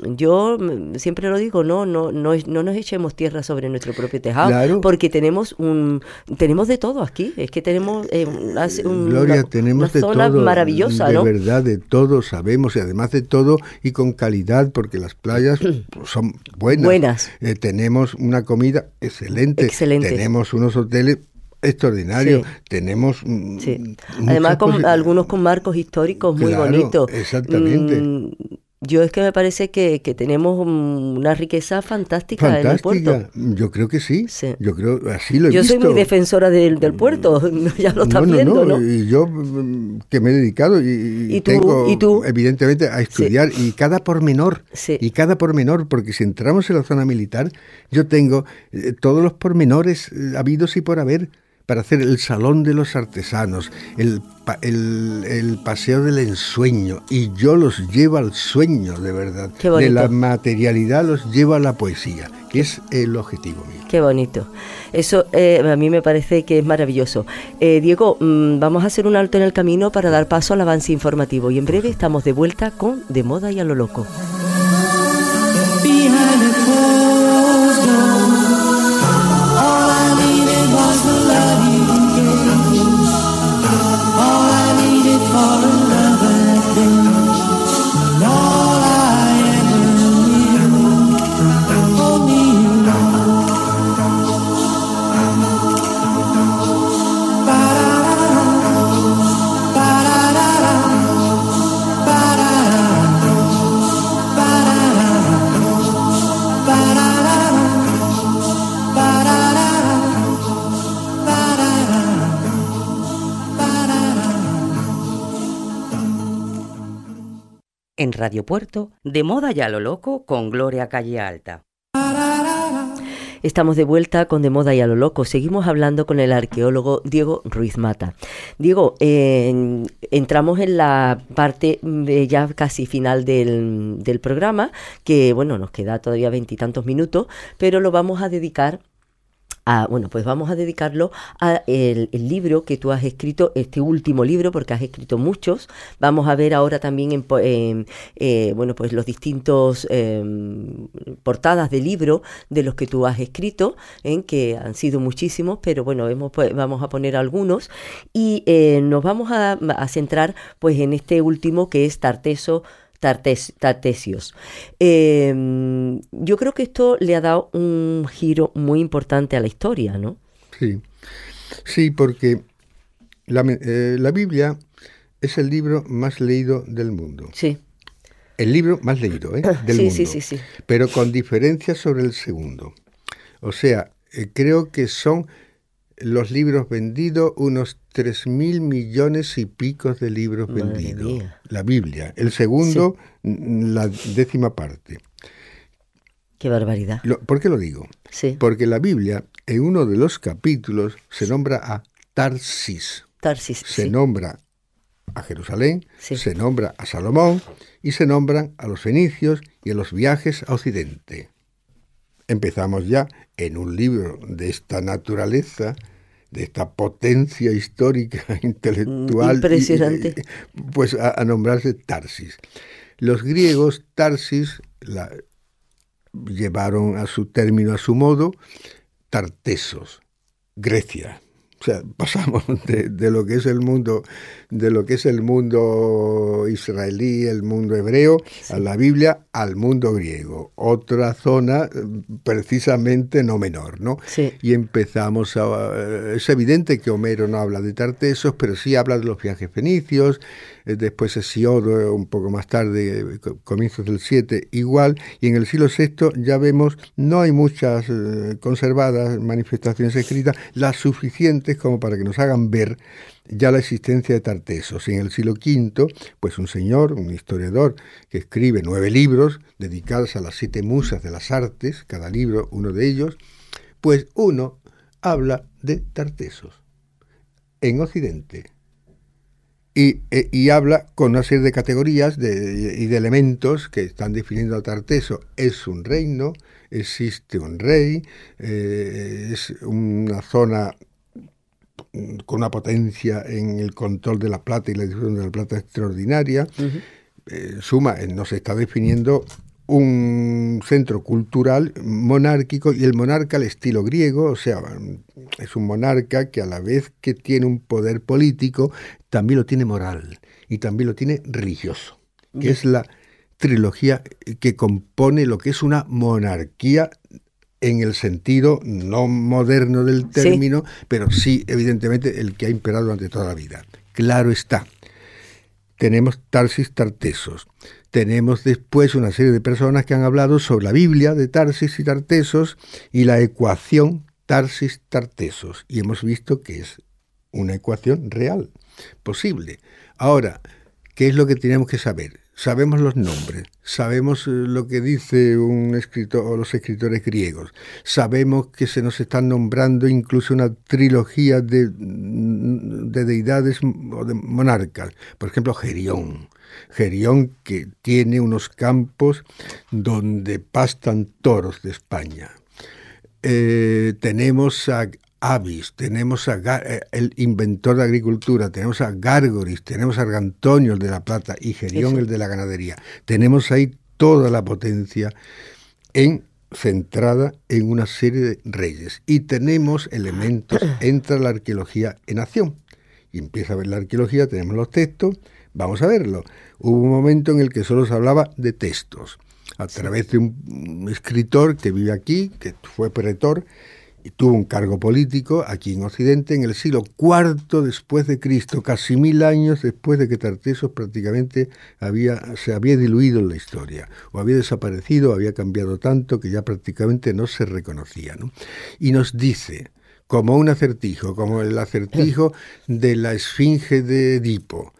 Speaker 2: yo mm, siempre lo digo, no, no, no, no nos echemos tierra sobre nuestro propio tejado,
Speaker 3: Claro.
Speaker 2: porque tenemos un, tenemos de todo aquí. Es que tenemos eh, una, un-
Speaker 3: Gloria,
Speaker 2: una-
Speaker 3: tenemos
Speaker 2: una
Speaker 3: de
Speaker 2: zona
Speaker 3: todo,
Speaker 2: maravillosa,
Speaker 3: de
Speaker 2: ¿no?
Speaker 3: verdad, de todo sabemos, y además de todo, y con calidad, porque las playas pues, son buenas.
Speaker 2: Buenas.
Speaker 3: Eh, tenemos una comida excelente.
Speaker 2: Excelente.
Speaker 3: Tenemos unos hoteles extraordinarios.
Speaker 2: Sí.
Speaker 3: Tenemos mm,
Speaker 2: Sí.
Speaker 3: muchas
Speaker 2: Además, con
Speaker 3: posi-
Speaker 2: algunos con marcos históricos muy
Speaker 3: Claro,
Speaker 2: bonitos.
Speaker 3: exactamente.
Speaker 2: Mm, Yo es que me parece que, que tenemos mm, una riqueza fantástica, en el puerto.
Speaker 3: Fantástica. Yo creo que sí.
Speaker 2: Sí.
Speaker 3: Yo creo, así lo he
Speaker 2: Yo soy
Speaker 3: visto.
Speaker 2: muy defensora del, del puerto, ya lo estás
Speaker 3: no, no,
Speaker 2: viendo,
Speaker 3: no,
Speaker 2: ¿no?
Speaker 3: Y yo mm, que me he dedicado y,
Speaker 2: ¿Y tú?
Speaker 3: tengo
Speaker 2: ¿Y tú?
Speaker 3: evidentemente a estudiar y cada pormenor,
Speaker 2: Sí.
Speaker 3: y cada pormenor, porque si entramos en la zona militar, yo tengo eh, todos los pormenores eh, habidos y por haber, para hacer el salón de los artesanos, el, el, el paseo del ensueño, y yo los llevo al sueño, de verdad.
Speaker 2: Qué bonito.
Speaker 3: De la materialidad los llevo a la poesía, que es el objetivo mío.
Speaker 2: Qué bonito. Eso eh, a mí me parece que es maravilloso. Eh, Diego, mmm, vamos a hacer un alto en el camino para dar paso al avance informativo y en breve estamos de vuelta con De Moda y a lo Loco.
Speaker 1: En Radio Puerto, De Moda y a lo Loco con Gloria Calle Alta.
Speaker 2: Estamos de vuelta con De Moda y a lo Loco. Seguimos hablando con el arqueólogo Diego Ruiz Mata. Diego, eh, entramos en la parte eh, ya casi final del, del programa, que bueno, nos queda todavía veintitantos minutos, pero lo vamos a dedicar a, bueno, pues vamos a dedicarlo a el, el libro que tú has escrito, este último libro, porque has escrito muchos. Vamos a ver ahora también en, en eh, bueno, pues los distintos eh, portadas de libro de los que tú has escrito, en que han sido muchísimos, pero bueno, hemos, pues, vamos a poner algunos y eh, nos vamos a, a centrar pues en este último, que es Tarteso Tartes, Tartesios. Eh, yo creo que esto le ha dado un giro muy importante a la historia, ¿no?
Speaker 3: Sí, sí, porque la, eh, la Biblia es el libro más leído del mundo.
Speaker 2: Sí.
Speaker 3: El libro más leído, ¿eh? Del
Speaker 2: sí,
Speaker 3: mundo.
Speaker 2: Sí, sí, sí.
Speaker 3: Pero con diferencia sobre el segundo. O sea, eh, creo que son los libros vendidos, unos tres mil millones y picos de libros
Speaker 2: Madre
Speaker 3: vendidos.
Speaker 2: Mía.
Speaker 3: La Biblia. El segundo, sí. La décima parte.
Speaker 2: Qué barbaridad.
Speaker 3: Lo, ¿Por qué lo digo?
Speaker 2: Sí.
Speaker 3: Porque la Biblia, en uno de los capítulos, se nombra a Tarsis.
Speaker 2: Tarsis,
Speaker 3: Se
Speaker 2: sí.
Speaker 3: nombra a Jerusalén,
Speaker 2: sí.
Speaker 3: se nombra a Salomón y se nombran a los fenicios y a los viajes a Occidente. Empezamos ya en un libro de esta naturaleza, de esta potencia histórica, intelectual.
Speaker 2: Impresionante.
Speaker 3: Y, pues a, a nombrarse Tarsis. Los griegos, Tarsis, la, llevaron a su término, a su modo, Tartesos, Grecia. O sea, pasamos de, de lo que es el mundo, de lo que es el mundo israelí, el mundo hebreo, sí. a la Biblia, al mundo griego. Otra zona precisamente no menor, ¿no?
Speaker 2: Sí.
Speaker 3: Y empezamos a... Es evidente que Homero no habla de Tartesos, pero sí habla de los viajes fenicios. Después Hesíodo, un poco más tarde, comienzos del siete, igual. Y en el siglo sexto ya vemos, no hay muchas eh, conservadas manifestaciones escritas, las suficientes como para que nos hagan ver ya la existencia de Tartesos. Y en el siglo quinto, pues un señor, un historiador, que escribe nueve libros dedicados a las siete musas de las artes, cada libro uno de ellos, pues uno habla de Tartesos en Occidente. Y, eh, y habla con una serie de categorías de, y de elementos que están definiendo a Tarteso. Es un reino, existe un rey, eh, es una zona con una potencia en el control de la plata y la difusión de la plata extraordinaria. Uh-huh. eh, suma, nos está definiendo un centro cultural monárquico, y el monarca al estilo griego, o sea, es un monarca que a la vez que tiene un poder político, también lo tiene moral y también lo tiene religioso, que yeah. es la trilogía que compone lo que es una monarquía en el sentido no moderno del término, sí. pero sí, evidentemente, el que ha imperado durante toda la vida. Claro está. Tenemos Tarsis Tartesos. Tenemos después una serie de personas que han hablado sobre la Biblia de Tarsis y Tartesos y la ecuación Tarsis-Tartesos. Y hemos visto que es una ecuación real, posible. Ahora, ¿qué es lo que tenemos que saber? sabemos los nombres, sabemos lo que dice un escritor o los escritores griegos, sabemos que se nos están nombrando incluso una trilogía de, de deidades o de monarcas, por ejemplo Gerión. Gerión, que tiene unos campos donde pastan toros de España. Eh, tenemos a Avis, tenemos a Gar- el inventor de agricultura, tenemos a Gárgoris, tenemos a Argantonio, el de la plata, y Gerión, Eso. el de la ganadería. Tenemos ahí toda la potencia en, centrada en una serie de reyes. Y tenemos elementos, entra la arqueología en acción. Y empieza a ver la arqueología, tenemos los textos, vamos a verlo. Hubo un momento en el que solo se hablaba de textos, a través de un escritor que vive aquí, que fue pretor, y tuvo un cargo político aquí en Occidente en el siglo cuarto después de Cristo, casi mil años después de que Tartessos prácticamente había, se había diluido en la historia, o había desaparecido, o había cambiado tanto que ya prácticamente no se reconocía, ¿no? Y nos dice, como un acertijo, como el acertijo de la esfinge de Edipo,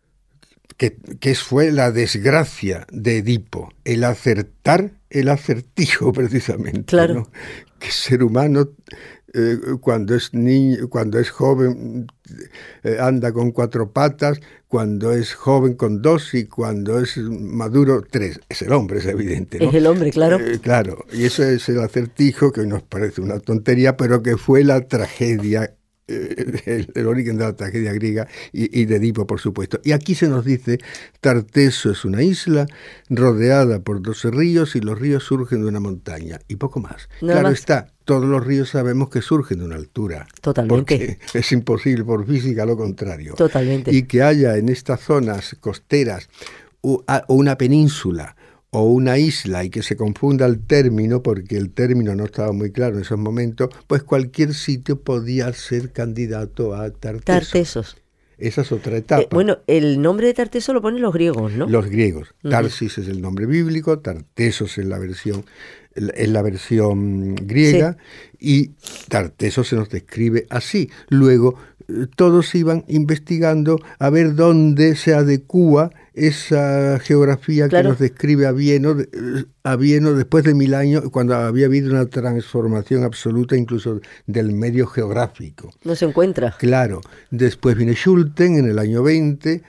Speaker 3: que, que fue la desgracia de Edipo, el acertar el acertijo precisamente,
Speaker 2: claro.
Speaker 3: ¿no? Que ser humano eh, cuando es niño, cuando es joven eh, anda con cuatro patas, cuando es joven con dos y cuando es maduro tres. Es el hombre, es evidente, ¿no?
Speaker 2: Es el hombre, claro.
Speaker 3: Eh, claro, y eso es el acertijo que nos parece una tontería, pero que fue la tragedia, El, el origen de la tragedia griega y, y de Edipo, por supuesto. Y aquí se nos dice, Tarteso es una isla rodeada por doce ríos y los ríos surgen de una montaña, y poco más.
Speaker 2: Nada
Speaker 3: claro
Speaker 2: más.
Speaker 3: está, todos los ríos sabemos que surgen de una altura.
Speaker 2: Totalmente.
Speaker 3: Porque es imposible por física lo contrario.
Speaker 2: Totalmente.
Speaker 3: Y que haya en estas zonas costeras o, a, o una península o una isla, y que se confunda el término, porque el término no estaba muy claro en esos momentos, pues cualquier sitio podía ser candidato a Tartesos.
Speaker 2: Tartesos.
Speaker 3: Esa es otra etapa.
Speaker 2: Eh, bueno, el nombre de Tarteso lo ponen los griegos, ¿no?
Speaker 3: Los griegos.
Speaker 2: Uh-huh.
Speaker 3: Tarsis es el nombre bíblico, Tartesos es la versión, es la versión griega, sí. Y Tartesos se nos describe así. Luego, todos iban investigando a ver dónde se adecúa esa geografía claro. que nos describe a Vieno, a Vieno después de mil años, cuando había habido una transformación absoluta incluso del medio geográfico.
Speaker 2: No se encuentra.
Speaker 3: Claro. Después viene Schulten en el año veinte,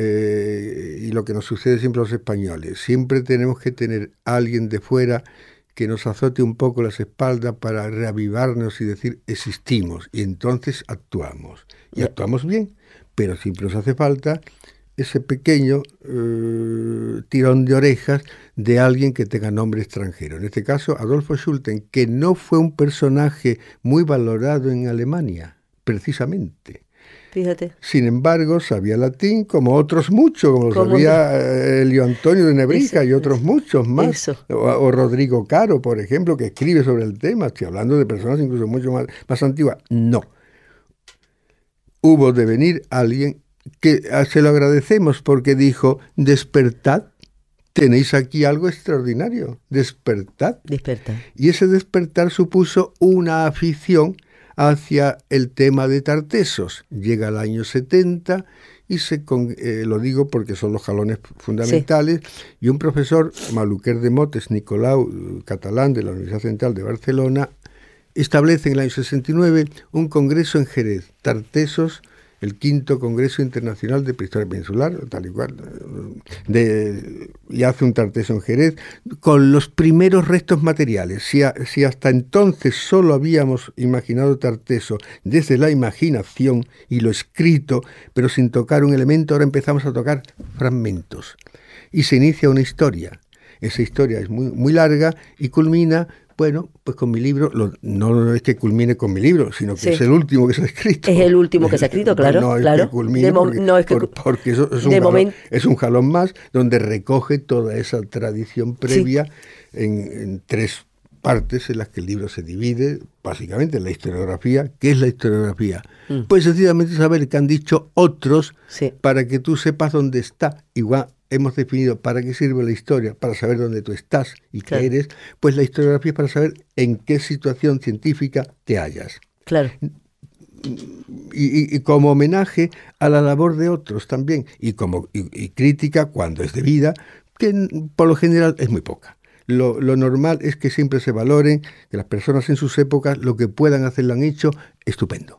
Speaker 3: eh, y lo que nos sucede siempre a los españoles. Siempre tenemos que tener a alguien de fuera que nos azote un poco las espaldas para reavivarnos y decir existimos, y entonces actuamos. Y actuamos bien, pero siempre nos hace falta ese pequeño eh, tirón de orejas de alguien que tenga nombre extranjero. En este caso, Adolfo Schulten, que no fue un personaje muy valorado en Alemania, precisamente.
Speaker 2: Fíjate.
Speaker 3: Sin embargo, sabía latín como otros muchos, como lo sabía eh, Elio Antonio de Nebrija y otros muchos más. O, o Rodrigo Caro, por ejemplo, que escribe sobre el tema. Estoy hablando de personas incluso mucho más, más antiguas. No. Hubo de venir alguien que se lo agradecemos porque dijo, despertad, tenéis aquí algo extraordinario, despertad.
Speaker 2: Despertad.
Speaker 3: Y ese despertar supuso una afición hacia el tema de Tartesos. Llega el año setenta y se con, eh, lo digo porque son los jalones fundamentales, sí. Y un profesor, Maluquer de Motes, Nicolau, catalán de la Universidad Central de Barcelona, establece en el año sesenta y nueve un congreso en Jerez, Tartesos, el quinto Congreso Internacional de Prehistoria Peninsular, tal y cual, de, y hace un Tarteso en Jerez, con los primeros restos materiales. Si, a, si hasta entonces solo habíamos imaginado Tarteso desde la imaginación y lo escrito, pero sin tocar un elemento, ahora empezamos a tocar fragmentos. Y se inicia una historia. Esa historia es muy, muy larga y culmina... Bueno, pues con mi libro, lo, no es que culmine con mi libro, sino que sí. Es el último que se ha escrito.
Speaker 2: Es el último que se ha escrito, claro.
Speaker 3: No es
Speaker 2: claro.
Speaker 3: que culmine,
Speaker 2: mo-
Speaker 3: porque,
Speaker 2: no es que,
Speaker 3: por, porque eso es un, jalón, es un jalón más donde recoge toda esa tradición previa sí. en, en tres partes en las que el libro se divide, básicamente en la historiografía. ¿Qué es la historiografía? Mm. Pues sencillamente saber qué han dicho otros sí. para que tú sepas dónde está. Igual hemos definido para qué sirve la historia, para saber dónde tú estás y claro. qué eres, pues la historiografía es para saber en qué situación científica te hallas.
Speaker 2: Claro.
Speaker 3: y, y como homenaje a la labor de otros también, y como y, y crítica cuando es debida, que por lo general es muy poca. Lo, lo normal es que siempre se valoren, que las personas en sus épocas lo que puedan hacer lo han hecho, estupendo.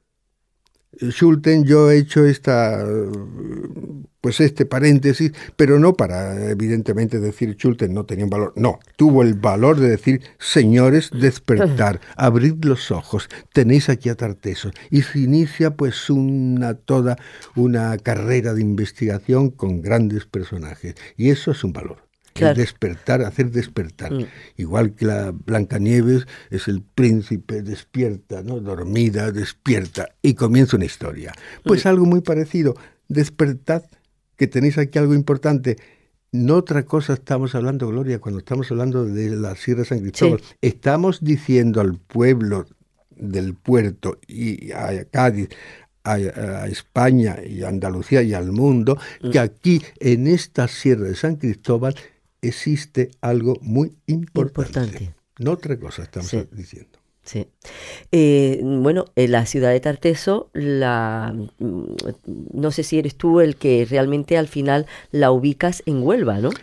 Speaker 3: Schulten, yo he hecho esta, pues este paréntesis, pero no para evidentemente decir Schulten no tenía un valor, no, tuvo el valor de decir, señores, despertar, abrid los ojos, tenéis aquí a Tartessos, y se inicia pues una toda una carrera de investigación con grandes personajes, y eso es un valor. Claro. El despertar, hacer despertar. Mm. Igual que la Blancanieves es el príncipe, despierta, ¿no? Dormida, despierta, y comienza una historia. Pues mm. algo muy parecido, despertad, que tenéis aquí algo importante. No otra cosa estamos hablando, Gloria, cuando estamos hablando de la Sierra de San Cristóbal. Sí. Estamos diciendo al pueblo del puerto y a Cádiz, A, a España y a Andalucía y al mundo, mm. que aquí en esta Sierra de San Cristóbal existe algo muy importante. importante. No otra cosa estamos sí. diciendo.
Speaker 2: Sí. Eh, bueno, en la ciudad de Tartesos, la, no sé si eres tú el que realmente al final la ubicas en Huelva, ¿no?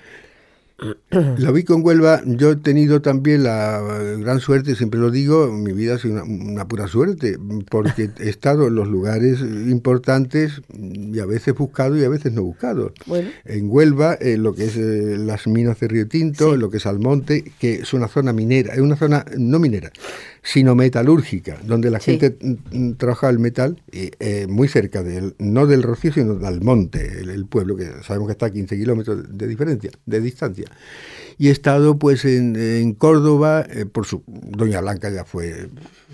Speaker 3: La ubico en Huelva. Yo he tenido también la gran suerte, siempre lo digo, mi vida ha sido una, una pura suerte, porque he estado en los lugares importantes y a veces buscado y a veces no buscado. Bueno. En Huelva, en lo que es eh, las minas de Río Tinto, sí. en lo que es Almonte, que es una zona minera, es una zona no minera, sino metalúrgica, donde la sí. gente mm, trabaja el metal, y, eh, muy cerca, de, no del Rocío, sino de Almonte, el, el pueblo, que sabemos que está a quince kilómetros de diferencia, de distancia. Y he estado pues en, en Córdoba, eh, por su Doña Blanca ya fue,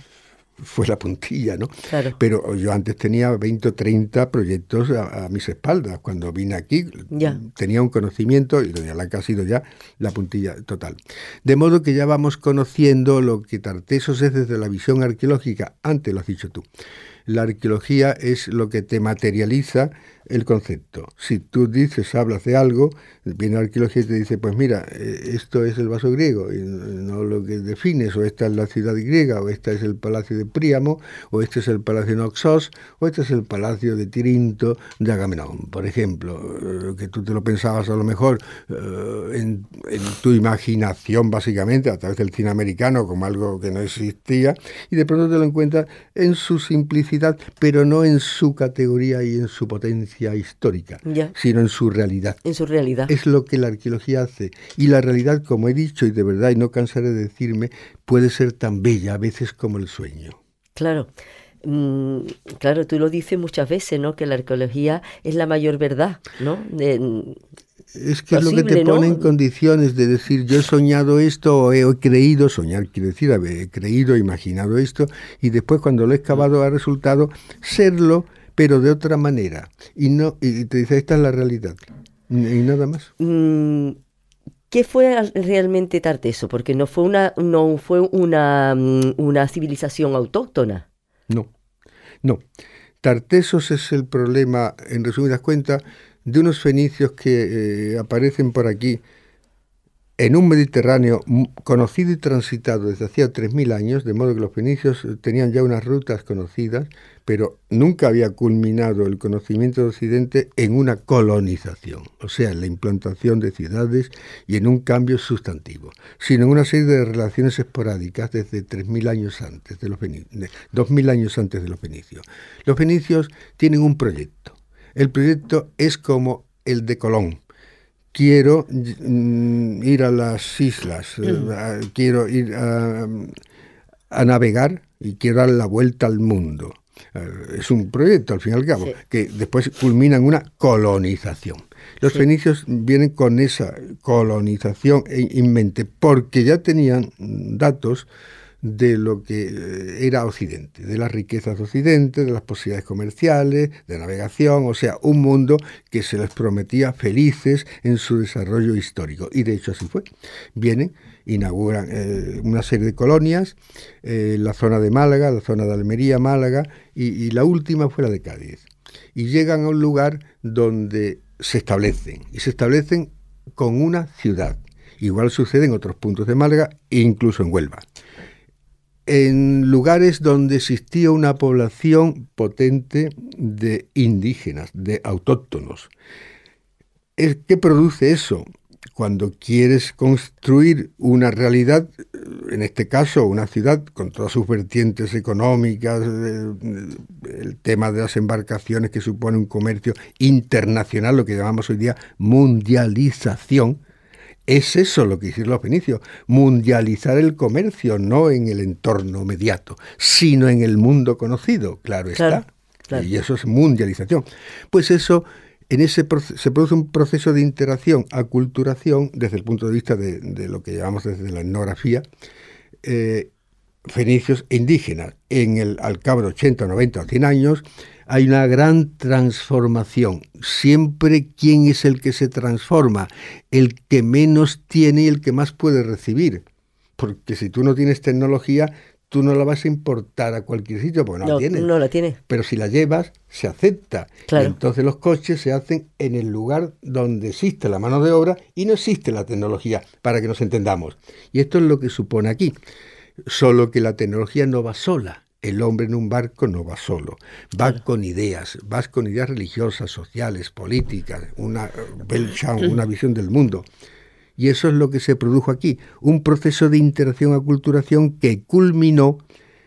Speaker 3: fue la puntilla, ¿no? Claro. Pero yo antes tenía veinte o treinta proyectos a, a mis espaldas. Cuando vine aquí ya. tenía un conocimiento y Doña Blanca ha sido ya la puntilla total. De modo que ya vamos conociendo lo que Tartessos es desde la visión arqueológica. Antes lo has dicho tú. La arqueología es lo que te materializa el concepto. Si tú dices, hablas de algo, viene la arqueología y te dice, pues mira, esto es el vaso griego, y no lo que defines, o esta es la ciudad griega, o este es el palacio de Príamo, o este es el palacio de Noxos, o este es el palacio de Tirinto de Agamenón, por ejemplo, que tú te lo pensabas a lo mejor en, en tu imaginación, básicamente, a través del cine americano, como algo que no existía, y de pronto te lo encuentras en su simplicidad, pero no en su categoría y en su potencia histórica, ya. sino en su realidad.
Speaker 2: En su realidad.
Speaker 3: Es lo que la arqueología hace. Y la realidad, como he dicho, y de verdad, y no cansaré de decirme, puede ser tan bella a veces como el sueño.
Speaker 2: Claro. Mm, claro, tú lo dices muchas veces, ¿no? Que la arqueología es la mayor verdad, ¿no? De,
Speaker 3: es que posible, es lo que te pone, ¿no?, en condiciones de decir, yo he soñado esto, o he, he creído, soñar quiere decir, he creído, imaginado esto, y después cuando lo he excavado ha resultado serlo, pero de otra manera. Y no y te dice, esta es la realidad. Y nada más.
Speaker 2: Mm, ¿Qué fue realmente Tartessos? Porque no fue una, no fue una, una civilización autóctona.
Speaker 3: No, no. Tartessos es el problema, en resumidas cuentas, de unos fenicios que eh, aparecen por aquí en un Mediterráneo conocido y transitado desde hacía tres mil años, de modo que los fenicios tenían ya unas rutas conocidas, pero nunca había culminado el conocimiento de Occidente en una colonización, o sea, en la implantación de ciudades y en un cambio sustantivo, sino en una serie de relaciones esporádicas desde tres mil años antes de los fenicios, dos mil años antes de los fenicios. Los fenicios tienen un proyecto. El proyecto es como el de Colón. Quiero mm, ir a las islas, mm. eh, quiero ir a, a navegar y quiero dar la vuelta al mundo. Eh, es un proyecto, al fin y al cabo, sí. que después culmina en una colonización. Los sí. fenicios vienen con esa colonización en mente, porque ya tenían datos de lo que era Occidente, de las riquezas de Occidente, de las posibilidades comerciales, de navegación, o sea, un mundo que se les prometía felices en su desarrollo histórico. Y de hecho así fue. Vienen, inauguran eh, una serie de colonias, eh, la zona de Málaga, la zona de Almería, Málaga, y, y la última fue la de Cádiz. Y llegan a un lugar donde se establecen, y se establecen con una ciudad. Igual sucede en otros puntos de Málaga e incluso en Huelva. en lugares donde existía una población potente de indígenas, de autóctonos. ¿Qué produce eso? Cuando quieres construir una realidad, en este caso una ciudad con todas sus vertientes económicas, el, el tema de las embarcaciones que supone un comercio internacional, lo que llamamos hoy día mundialización, es eso lo que hicieron los fenicios, mundializar el comercio, no en el entorno inmediato, sino en el mundo conocido, claro, claro está, claro. Y eso es mundialización. Pues eso... En ese proceso, se produce un proceso de interacción, aculturación, desde el punto de vista de, de lo que llamamos desde la etnografía, eh, fenicios e indígenas. En el, al cabo de ochenta, noventa o cien años hay una gran transformación. Siempre, ¿quién es el que se transforma? El que menos tiene y el que más puede recibir. Porque si tú no tienes tecnología, tú no la vas a importar a cualquier sitio porque no, no la tienes.
Speaker 2: No la tienes.
Speaker 3: Pero si la llevas, se acepta.
Speaker 2: Claro.
Speaker 3: Y entonces los coches se hacen en el lugar donde existe la mano de obra y no existe la tecnología, para que nos entendamos. Y esto es lo que supone aquí. Solo que la tecnología no va sola. El hombre en un barco no va solo. Va claro. con ideas. Vas con ideas religiosas, sociales, políticas, una Weltanschauung, una visión del mundo. Y eso es lo que se produjo aquí, un proceso de interacción-aculturación que culminó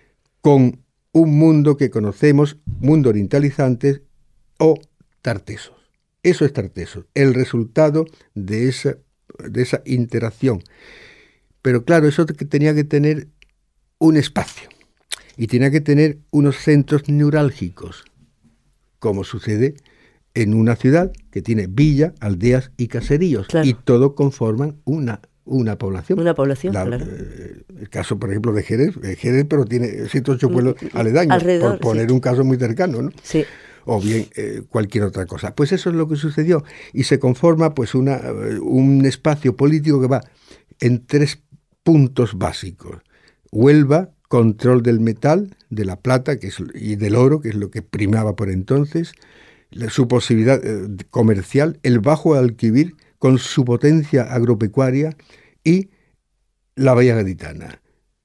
Speaker 3: con un mundo que conocemos, mundo orientalizante o tartesos. Eso es tartesos, el resultado de esa, de esa interacción. Pero claro, eso tenía que tener un espacio y tenía que tener unos centros neurálgicos, como sucede en una ciudad que tiene villa, aldeas y caseríos, claro. Y todo conforman una, una población.
Speaker 2: Una población,
Speaker 3: La,
Speaker 2: claro.
Speaker 3: Eh, el caso, por ejemplo, de Jerez, Jerez, pero tiene siete o ocho pueblos aledaños,
Speaker 2: alrededor,
Speaker 3: por poner
Speaker 2: sí.
Speaker 3: un caso muy cercano, ¿no?
Speaker 2: Sí.
Speaker 3: O bien eh, cualquier otra cosa. Pues eso es lo que sucedió. Y se conforma pues una, un espacio político que va en tres puntos básicos. Huelva, control del metal, de la plata que es, y del oro, que es lo que primaba por entonces, su posibilidad eh, comercial, el bajo Alquivir con su potencia agropecuaria y la Bahía Gaditana.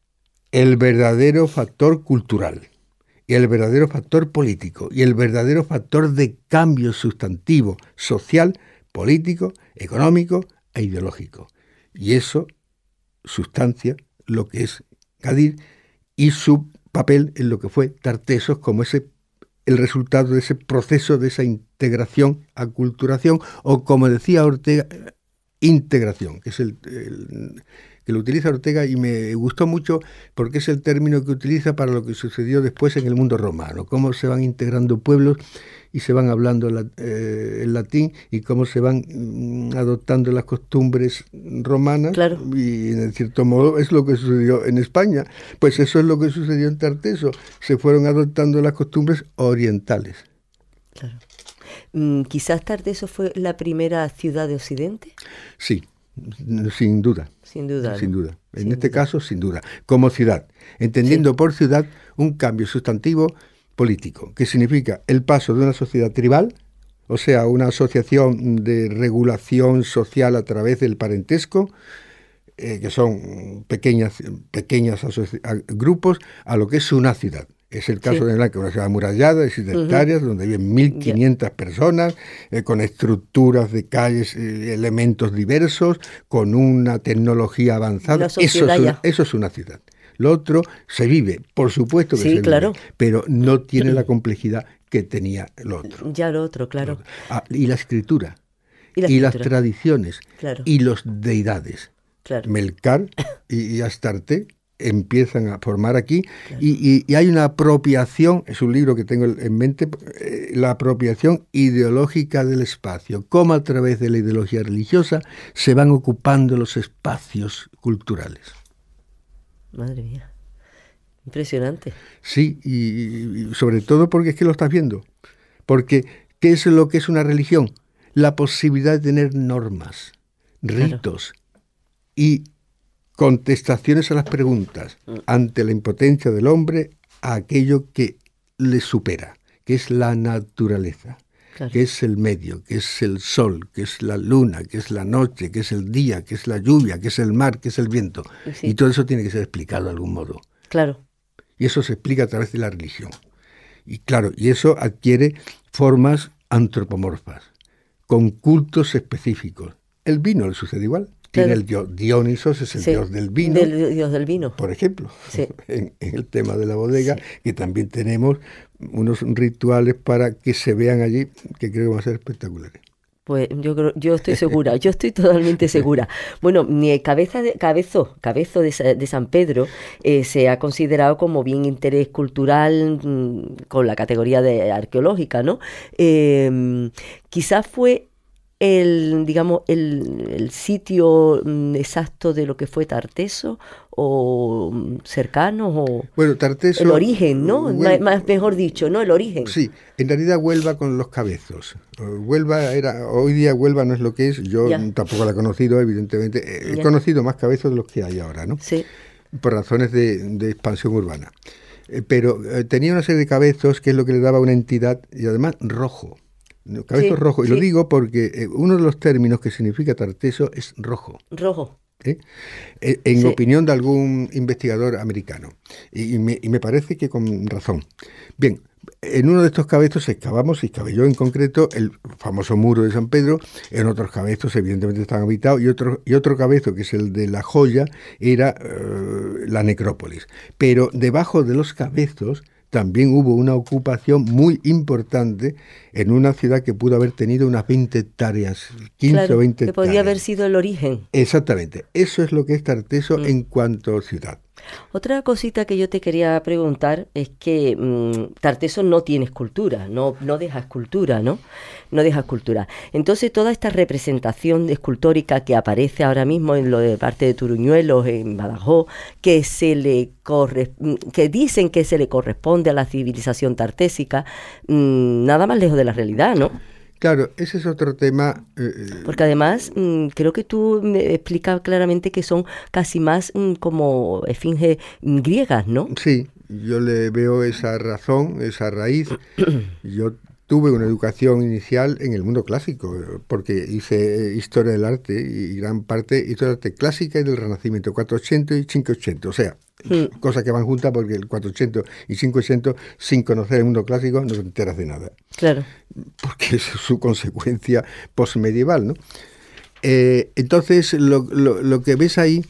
Speaker 3: El verdadero factor cultural, y el verdadero factor político, y el verdadero factor de cambio sustantivo, social, político, económico e ideológico. Y eso sustancia lo que es Gadir y su papel en lo que fue Tartesos como ese el resultado de ese proceso, de esa integración, aculturación, o como decía Ortega, integración, que es el, el que lo utiliza Ortega y me gustó mucho porque es el término que utiliza para lo que sucedió después en el mundo romano, cómo se van integrando pueblos y se van hablando la, eh, el latín y cómo se van mm, adoptando las costumbres romanas,
Speaker 2: claro.
Speaker 3: Y en cierto modo es lo que sucedió en España, pues eso es lo que sucedió en Tarteso, se fueron adoptando las costumbres orientales.
Speaker 2: Claro. Mm, ¿Quizás Tarteso fue la primera ciudad de Occidente?
Speaker 3: Sí, sin duda.
Speaker 2: Sin duda.
Speaker 3: Sin
Speaker 2: ¿no?
Speaker 3: duda. En
Speaker 2: Sin
Speaker 3: este
Speaker 2: duda.
Speaker 3: caso, sin duda. Como ciudad. Entendiendo
Speaker 2: Sí.
Speaker 3: por ciudad un cambio sustantivo político, que significa el paso de una sociedad tribal, o sea, una asociación de regulación social a través del parentesco, eh, que son pequeñas, pequeñas grupos, a lo que es una ciudad. Es el caso sí. de una ciudad amurallada de siete uh-huh. hectáreas, donde viven mil quinientas yeah. personas, eh, con estructuras de calles, eh, elementos diversos, con una tecnología avanzada. Eso es una, eso es una ciudad. Lo otro se vive, por supuesto que
Speaker 2: sí,
Speaker 3: se
Speaker 2: claro.
Speaker 3: vive, pero no tiene la complejidad que tenía lo otro.
Speaker 2: Ya lo otro, claro.
Speaker 3: Ah, y la escritura,
Speaker 2: y, la
Speaker 3: y
Speaker 2: escritura.
Speaker 3: las tradiciones,
Speaker 2: claro.
Speaker 3: y los deidades.
Speaker 2: Claro.
Speaker 3: Melcar y, y Astarte empiezan a formar aquí, claro. y, y, y hay una apropiación, es un libro que tengo en mente, eh, la apropiación ideológica del espacio, cómo a través de la ideología religiosa se van ocupando los espacios culturales.
Speaker 2: Madre mía, impresionante.
Speaker 3: Sí, y, y sobre todo porque es que lo estás viendo, porque ¿qué es lo que es una religión? La posibilidad de tener normas, ritos, claro. y contestaciones a las preguntas ante la impotencia del hombre a aquello que le supera, que es la naturaleza, claro. que es el medio, que es el sol, que es la luna, que es la noche, que es el día, que es la lluvia, que es el mar, que es el viento. Sí. Y todo eso tiene que ser explicado de algún modo.
Speaker 2: Claro.
Speaker 3: Y eso se explica a través de la religión. Y claro, y eso adquiere formas antropomorfas, con cultos específicos. El vino le sucede igual. Tiene
Speaker 2: Claro.
Speaker 3: el dios Dionisos, es el
Speaker 2: Sí,
Speaker 3: dios del vino.
Speaker 2: Del dios del vino.
Speaker 3: Por ejemplo,
Speaker 2: Sí.
Speaker 3: en, en el tema de la bodega,
Speaker 2: Sí.
Speaker 3: que también tenemos unos rituales para que se vean allí, que creo que van a ser espectaculares.
Speaker 2: Pues yo creo, yo estoy segura, yo estoy totalmente segura. Bueno, mi cabeza de, cabezo, cabezo de, Sa- de San Pedro eh, se ha considerado como bien interés cultural mm, con la categoría de arqueológica, ¿no? Eh, quizás fue el, digamos, el, el sitio mm, exacto de lo que fue Tarteso, o mm, cercano, o
Speaker 3: Bueno, Tarteso...
Speaker 2: el origen, ¿no?
Speaker 3: Huel-
Speaker 2: Ma- Más, mejor dicho, ¿no? El origen.
Speaker 3: Sí, en realidad Huelva con los cabezos. Eh, Huelva era, hoy día Huelva no es lo que es, yo
Speaker 2: Ya.
Speaker 3: tampoco la he conocido, evidentemente. Eh, He
Speaker 2: Ya.
Speaker 3: conocido más cabezos de los que hay ahora, ¿no?
Speaker 2: Sí,
Speaker 3: Por razones de, de expansión urbana. Eh, pero eh, tenía una serie de cabezos que es lo que le daba una entidad, y además rojo. ¿no? Cabezos
Speaker 2: Sí,
Speaker 3: rojos. Y
Speaker 2: sí.
Speaker 3: lo digo porque eh, uno de los términos que significa Tarteso es rojo.
Speaker 2: rojo.
Speaker 3: ¿eh? Eh, En
Speaker 2: Sí.
Speaker 3: opinión de algún investigador americano. Y, y me, y me parece que con razón. Bien, en uno de estos cabezos excavamos, y excavé yo en concreto, el famoso muro de San Pedro. En otros cabezos evidentemente estaban habitados, y otro, y otro cabezo, que es el de la joya, era eh, la necrópolis. Pero debajo de los cabezos también hubo una ocupación muy importante en una ciudad que pudo haber tenido unas veinte hectáreas, quince
Speaker 2: Claro,
Speaker 3: o veinte
Speaker 2: que podía
Speaker 3: hectáreas.
Speaker 2: haber sido el origen.
Speaker 3: Exactamente, eso es lo que es Tarteso
Speaker 2: Mm.
Speaker 3: en cuanto a ciudad.
Speaker 2: Otra cosita que yo te quería preguntar es que mm, Tarteso no tiene escultura, no, no deja escultura, ¿no? No deja escultura. Entonces, toda esta representación escultórica que aparece ahora mismo en lo de parte de Turuñuelos, en Badajoz, que se le corre, mm, que dicen que se le corresponde a la civilización tartésica, mm, nada más lejos de la realidad, ¿no?
Speaker 3: Claro, ese es otro tema. eh,
Speaker 2: Porque además, mm, creo que tú me explicas claramente que son casi más mm, como esfinges mm, griegas, ¿no?
Speaker 3: Sí, yo le veo esa razón, esa raíz. Yo tuve una educación inicial en el mundo clásico, eh, porque hice eh, historia del arte y gran parte historia del arte clásica y del Renacimiento, cuatrocientos y quinientos. O sea,
Speaker 2: Mm.
Speaker 3: cosas que van juntas, porque el cuatrocientos y quinientos, sin conocer el mundo clásico, no te enteras de nada,
Speaker 2: Claro.
Speaker 3: porque es su consecuencia posmedieval, ¿no? Eh, entonces, lo, lo, lo que ves ahí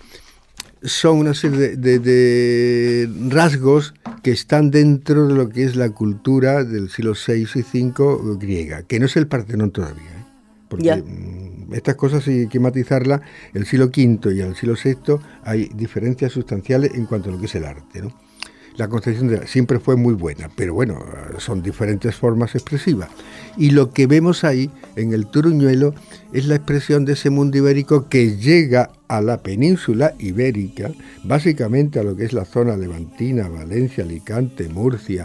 Speaker 3: son una serie de, de, de rasgos que están dentro de lo que es la cultura del siglo seis y cinco griega, que no es el Partenón todavía, ¿eh? Porque
Speaker 2: Ya.
Speaker 3: mm, estas cosas hay que matizarlas. El siglo quinto y el siglo sexto hay diferencias sustanciales en cuanto a lo que es el arte, ¿no? La concepción de, siempre fue muy buena, pero bueno, son diferentes formas expresivas. Y lo que vemos ahí, en el Turuñuelo, es la expresión de ese mundo ibérico que llega a la península ibérica, básicamente a lo que es la zona levantina, Valencia, Alicante, Murcia,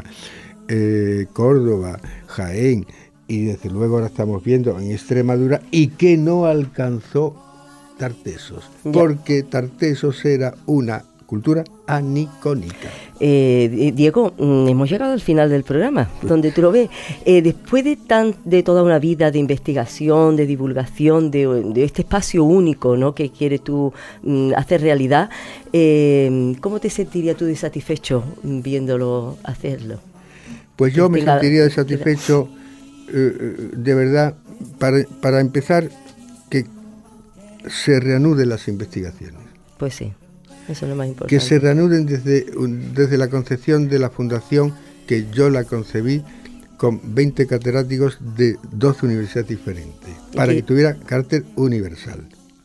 Speaker 3: eh, Córdoba, Jaén, y desde luego ahora estamos viendo en Extremadura, y que no alcanzó Tartesos,
Speaker 2: Ya.
Speaker 3: porque Tartesos era una cultura anicónica.
Speaker 2: Eh, Di- Diego, mm, hemos llegado al final del programa, donde tú lo ves. Eh, después de tan, de toda una vida de investigación, de divulgación, de, de este espacio único, ¿no?, que quieres tú mm, hacer realidad, eh, ¿cómo te sentirías tú de satisfecho mm, viéndolo hacerlo?
Speaker 3: Pues yo me
Speaker 2: Tenga-
Speaker 3: sentiría satisfecho, eh, de verdad, para, para empezar, que se reanuden las investigaciones.
Speaker 2: Pues sí, eso es lo más importante.
Speaker 3: Que se reanuden desde, un- desde la concepción de la fundación, que yo la concebí con veinte catedráticos de doce universidades diferentes,
Speaker 2: ¿Y
Speaker 3: para
Speaker 2: qué?
Speaker 3: que tuviera carácter universal.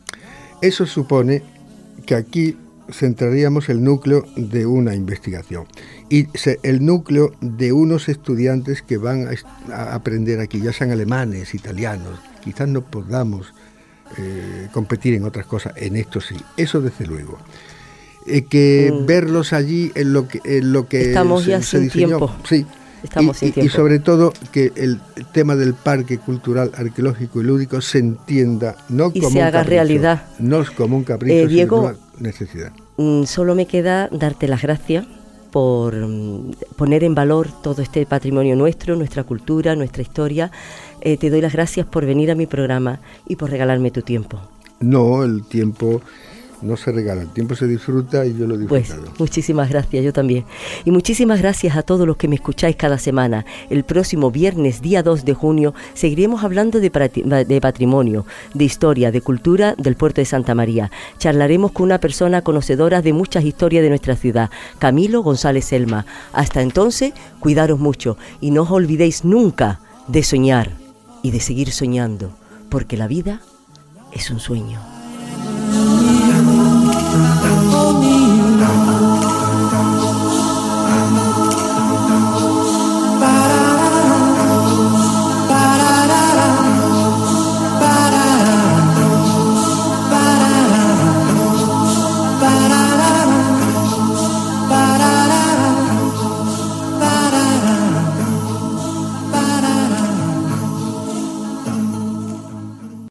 Speaker 3: Eso supone que aquí centraríamos el núcleo de una investigación y se- el núcleo de unos estudiantes que van a, est- a aprender aquí, ya sean alemanes, italianos. Quizás no podamos eh, competir en otras cosas, en esto sí, eso desde luego. Eh, que
Speaker 2: Mm.
Speaker 3: verlos allí en lo que, en lo que
Speaker 2: Estamos
Speaker 3: se,
Speaker 2: ya
Speaker 3: se
Speaker 2: sin
Speaker 3: diseñó.
Speaker 2: tiempo.
Speaker 3: Sí.
Speaker 2: Estamos
Speaker 3: y,
Speaker 2: sin
Speaker 3: y-
Speaker 2: tiempo.
Speaker 3: y sobre todo que el, el tema del parque cultural, arqueológico y lúdico se entienda no
Speaker 2: Y
Speaker 3: como
Speaker 2: se
Speaker 3: un
Speaker 2: haga
Speaker 3: capricho,
Speaker 2: realidad.
Speaker 3: no es como un capricho,
Speaker 2: Eh,
Speaker 3: sino
Speaker 2: Diego,
Speaker 3: una necesidad.
Speaker 2: Mm, Solo me queda darte las gracias por mm, poner en valor todo este patrimonio nuestro, nuestra cultura, nuestra historia. Eh, te doy las gracias por venir a mi programa y por regalarme tu tiempo.
Speaker 3: No, el tiempo no se regala, el tiempo se disfruta y yo lo he disfrutado.
Speaker 2: Pues muchísimas gracias, yo también. Y muchísimas gracias a todos los que me escucháis cada semana. El próximo viernes, día dos de junio, seguiremos hablando de, de patrimonio, de historia, de cultura del puerto de Santa María. Charlaremos con una persona conocedora de muchas historias de nuestra ciudad, Camilo González Selma. Hasta entonces, cuidaros mucho y no os olvidéis nunca de soñar y de seguir soñando, porque la vida es un sueño.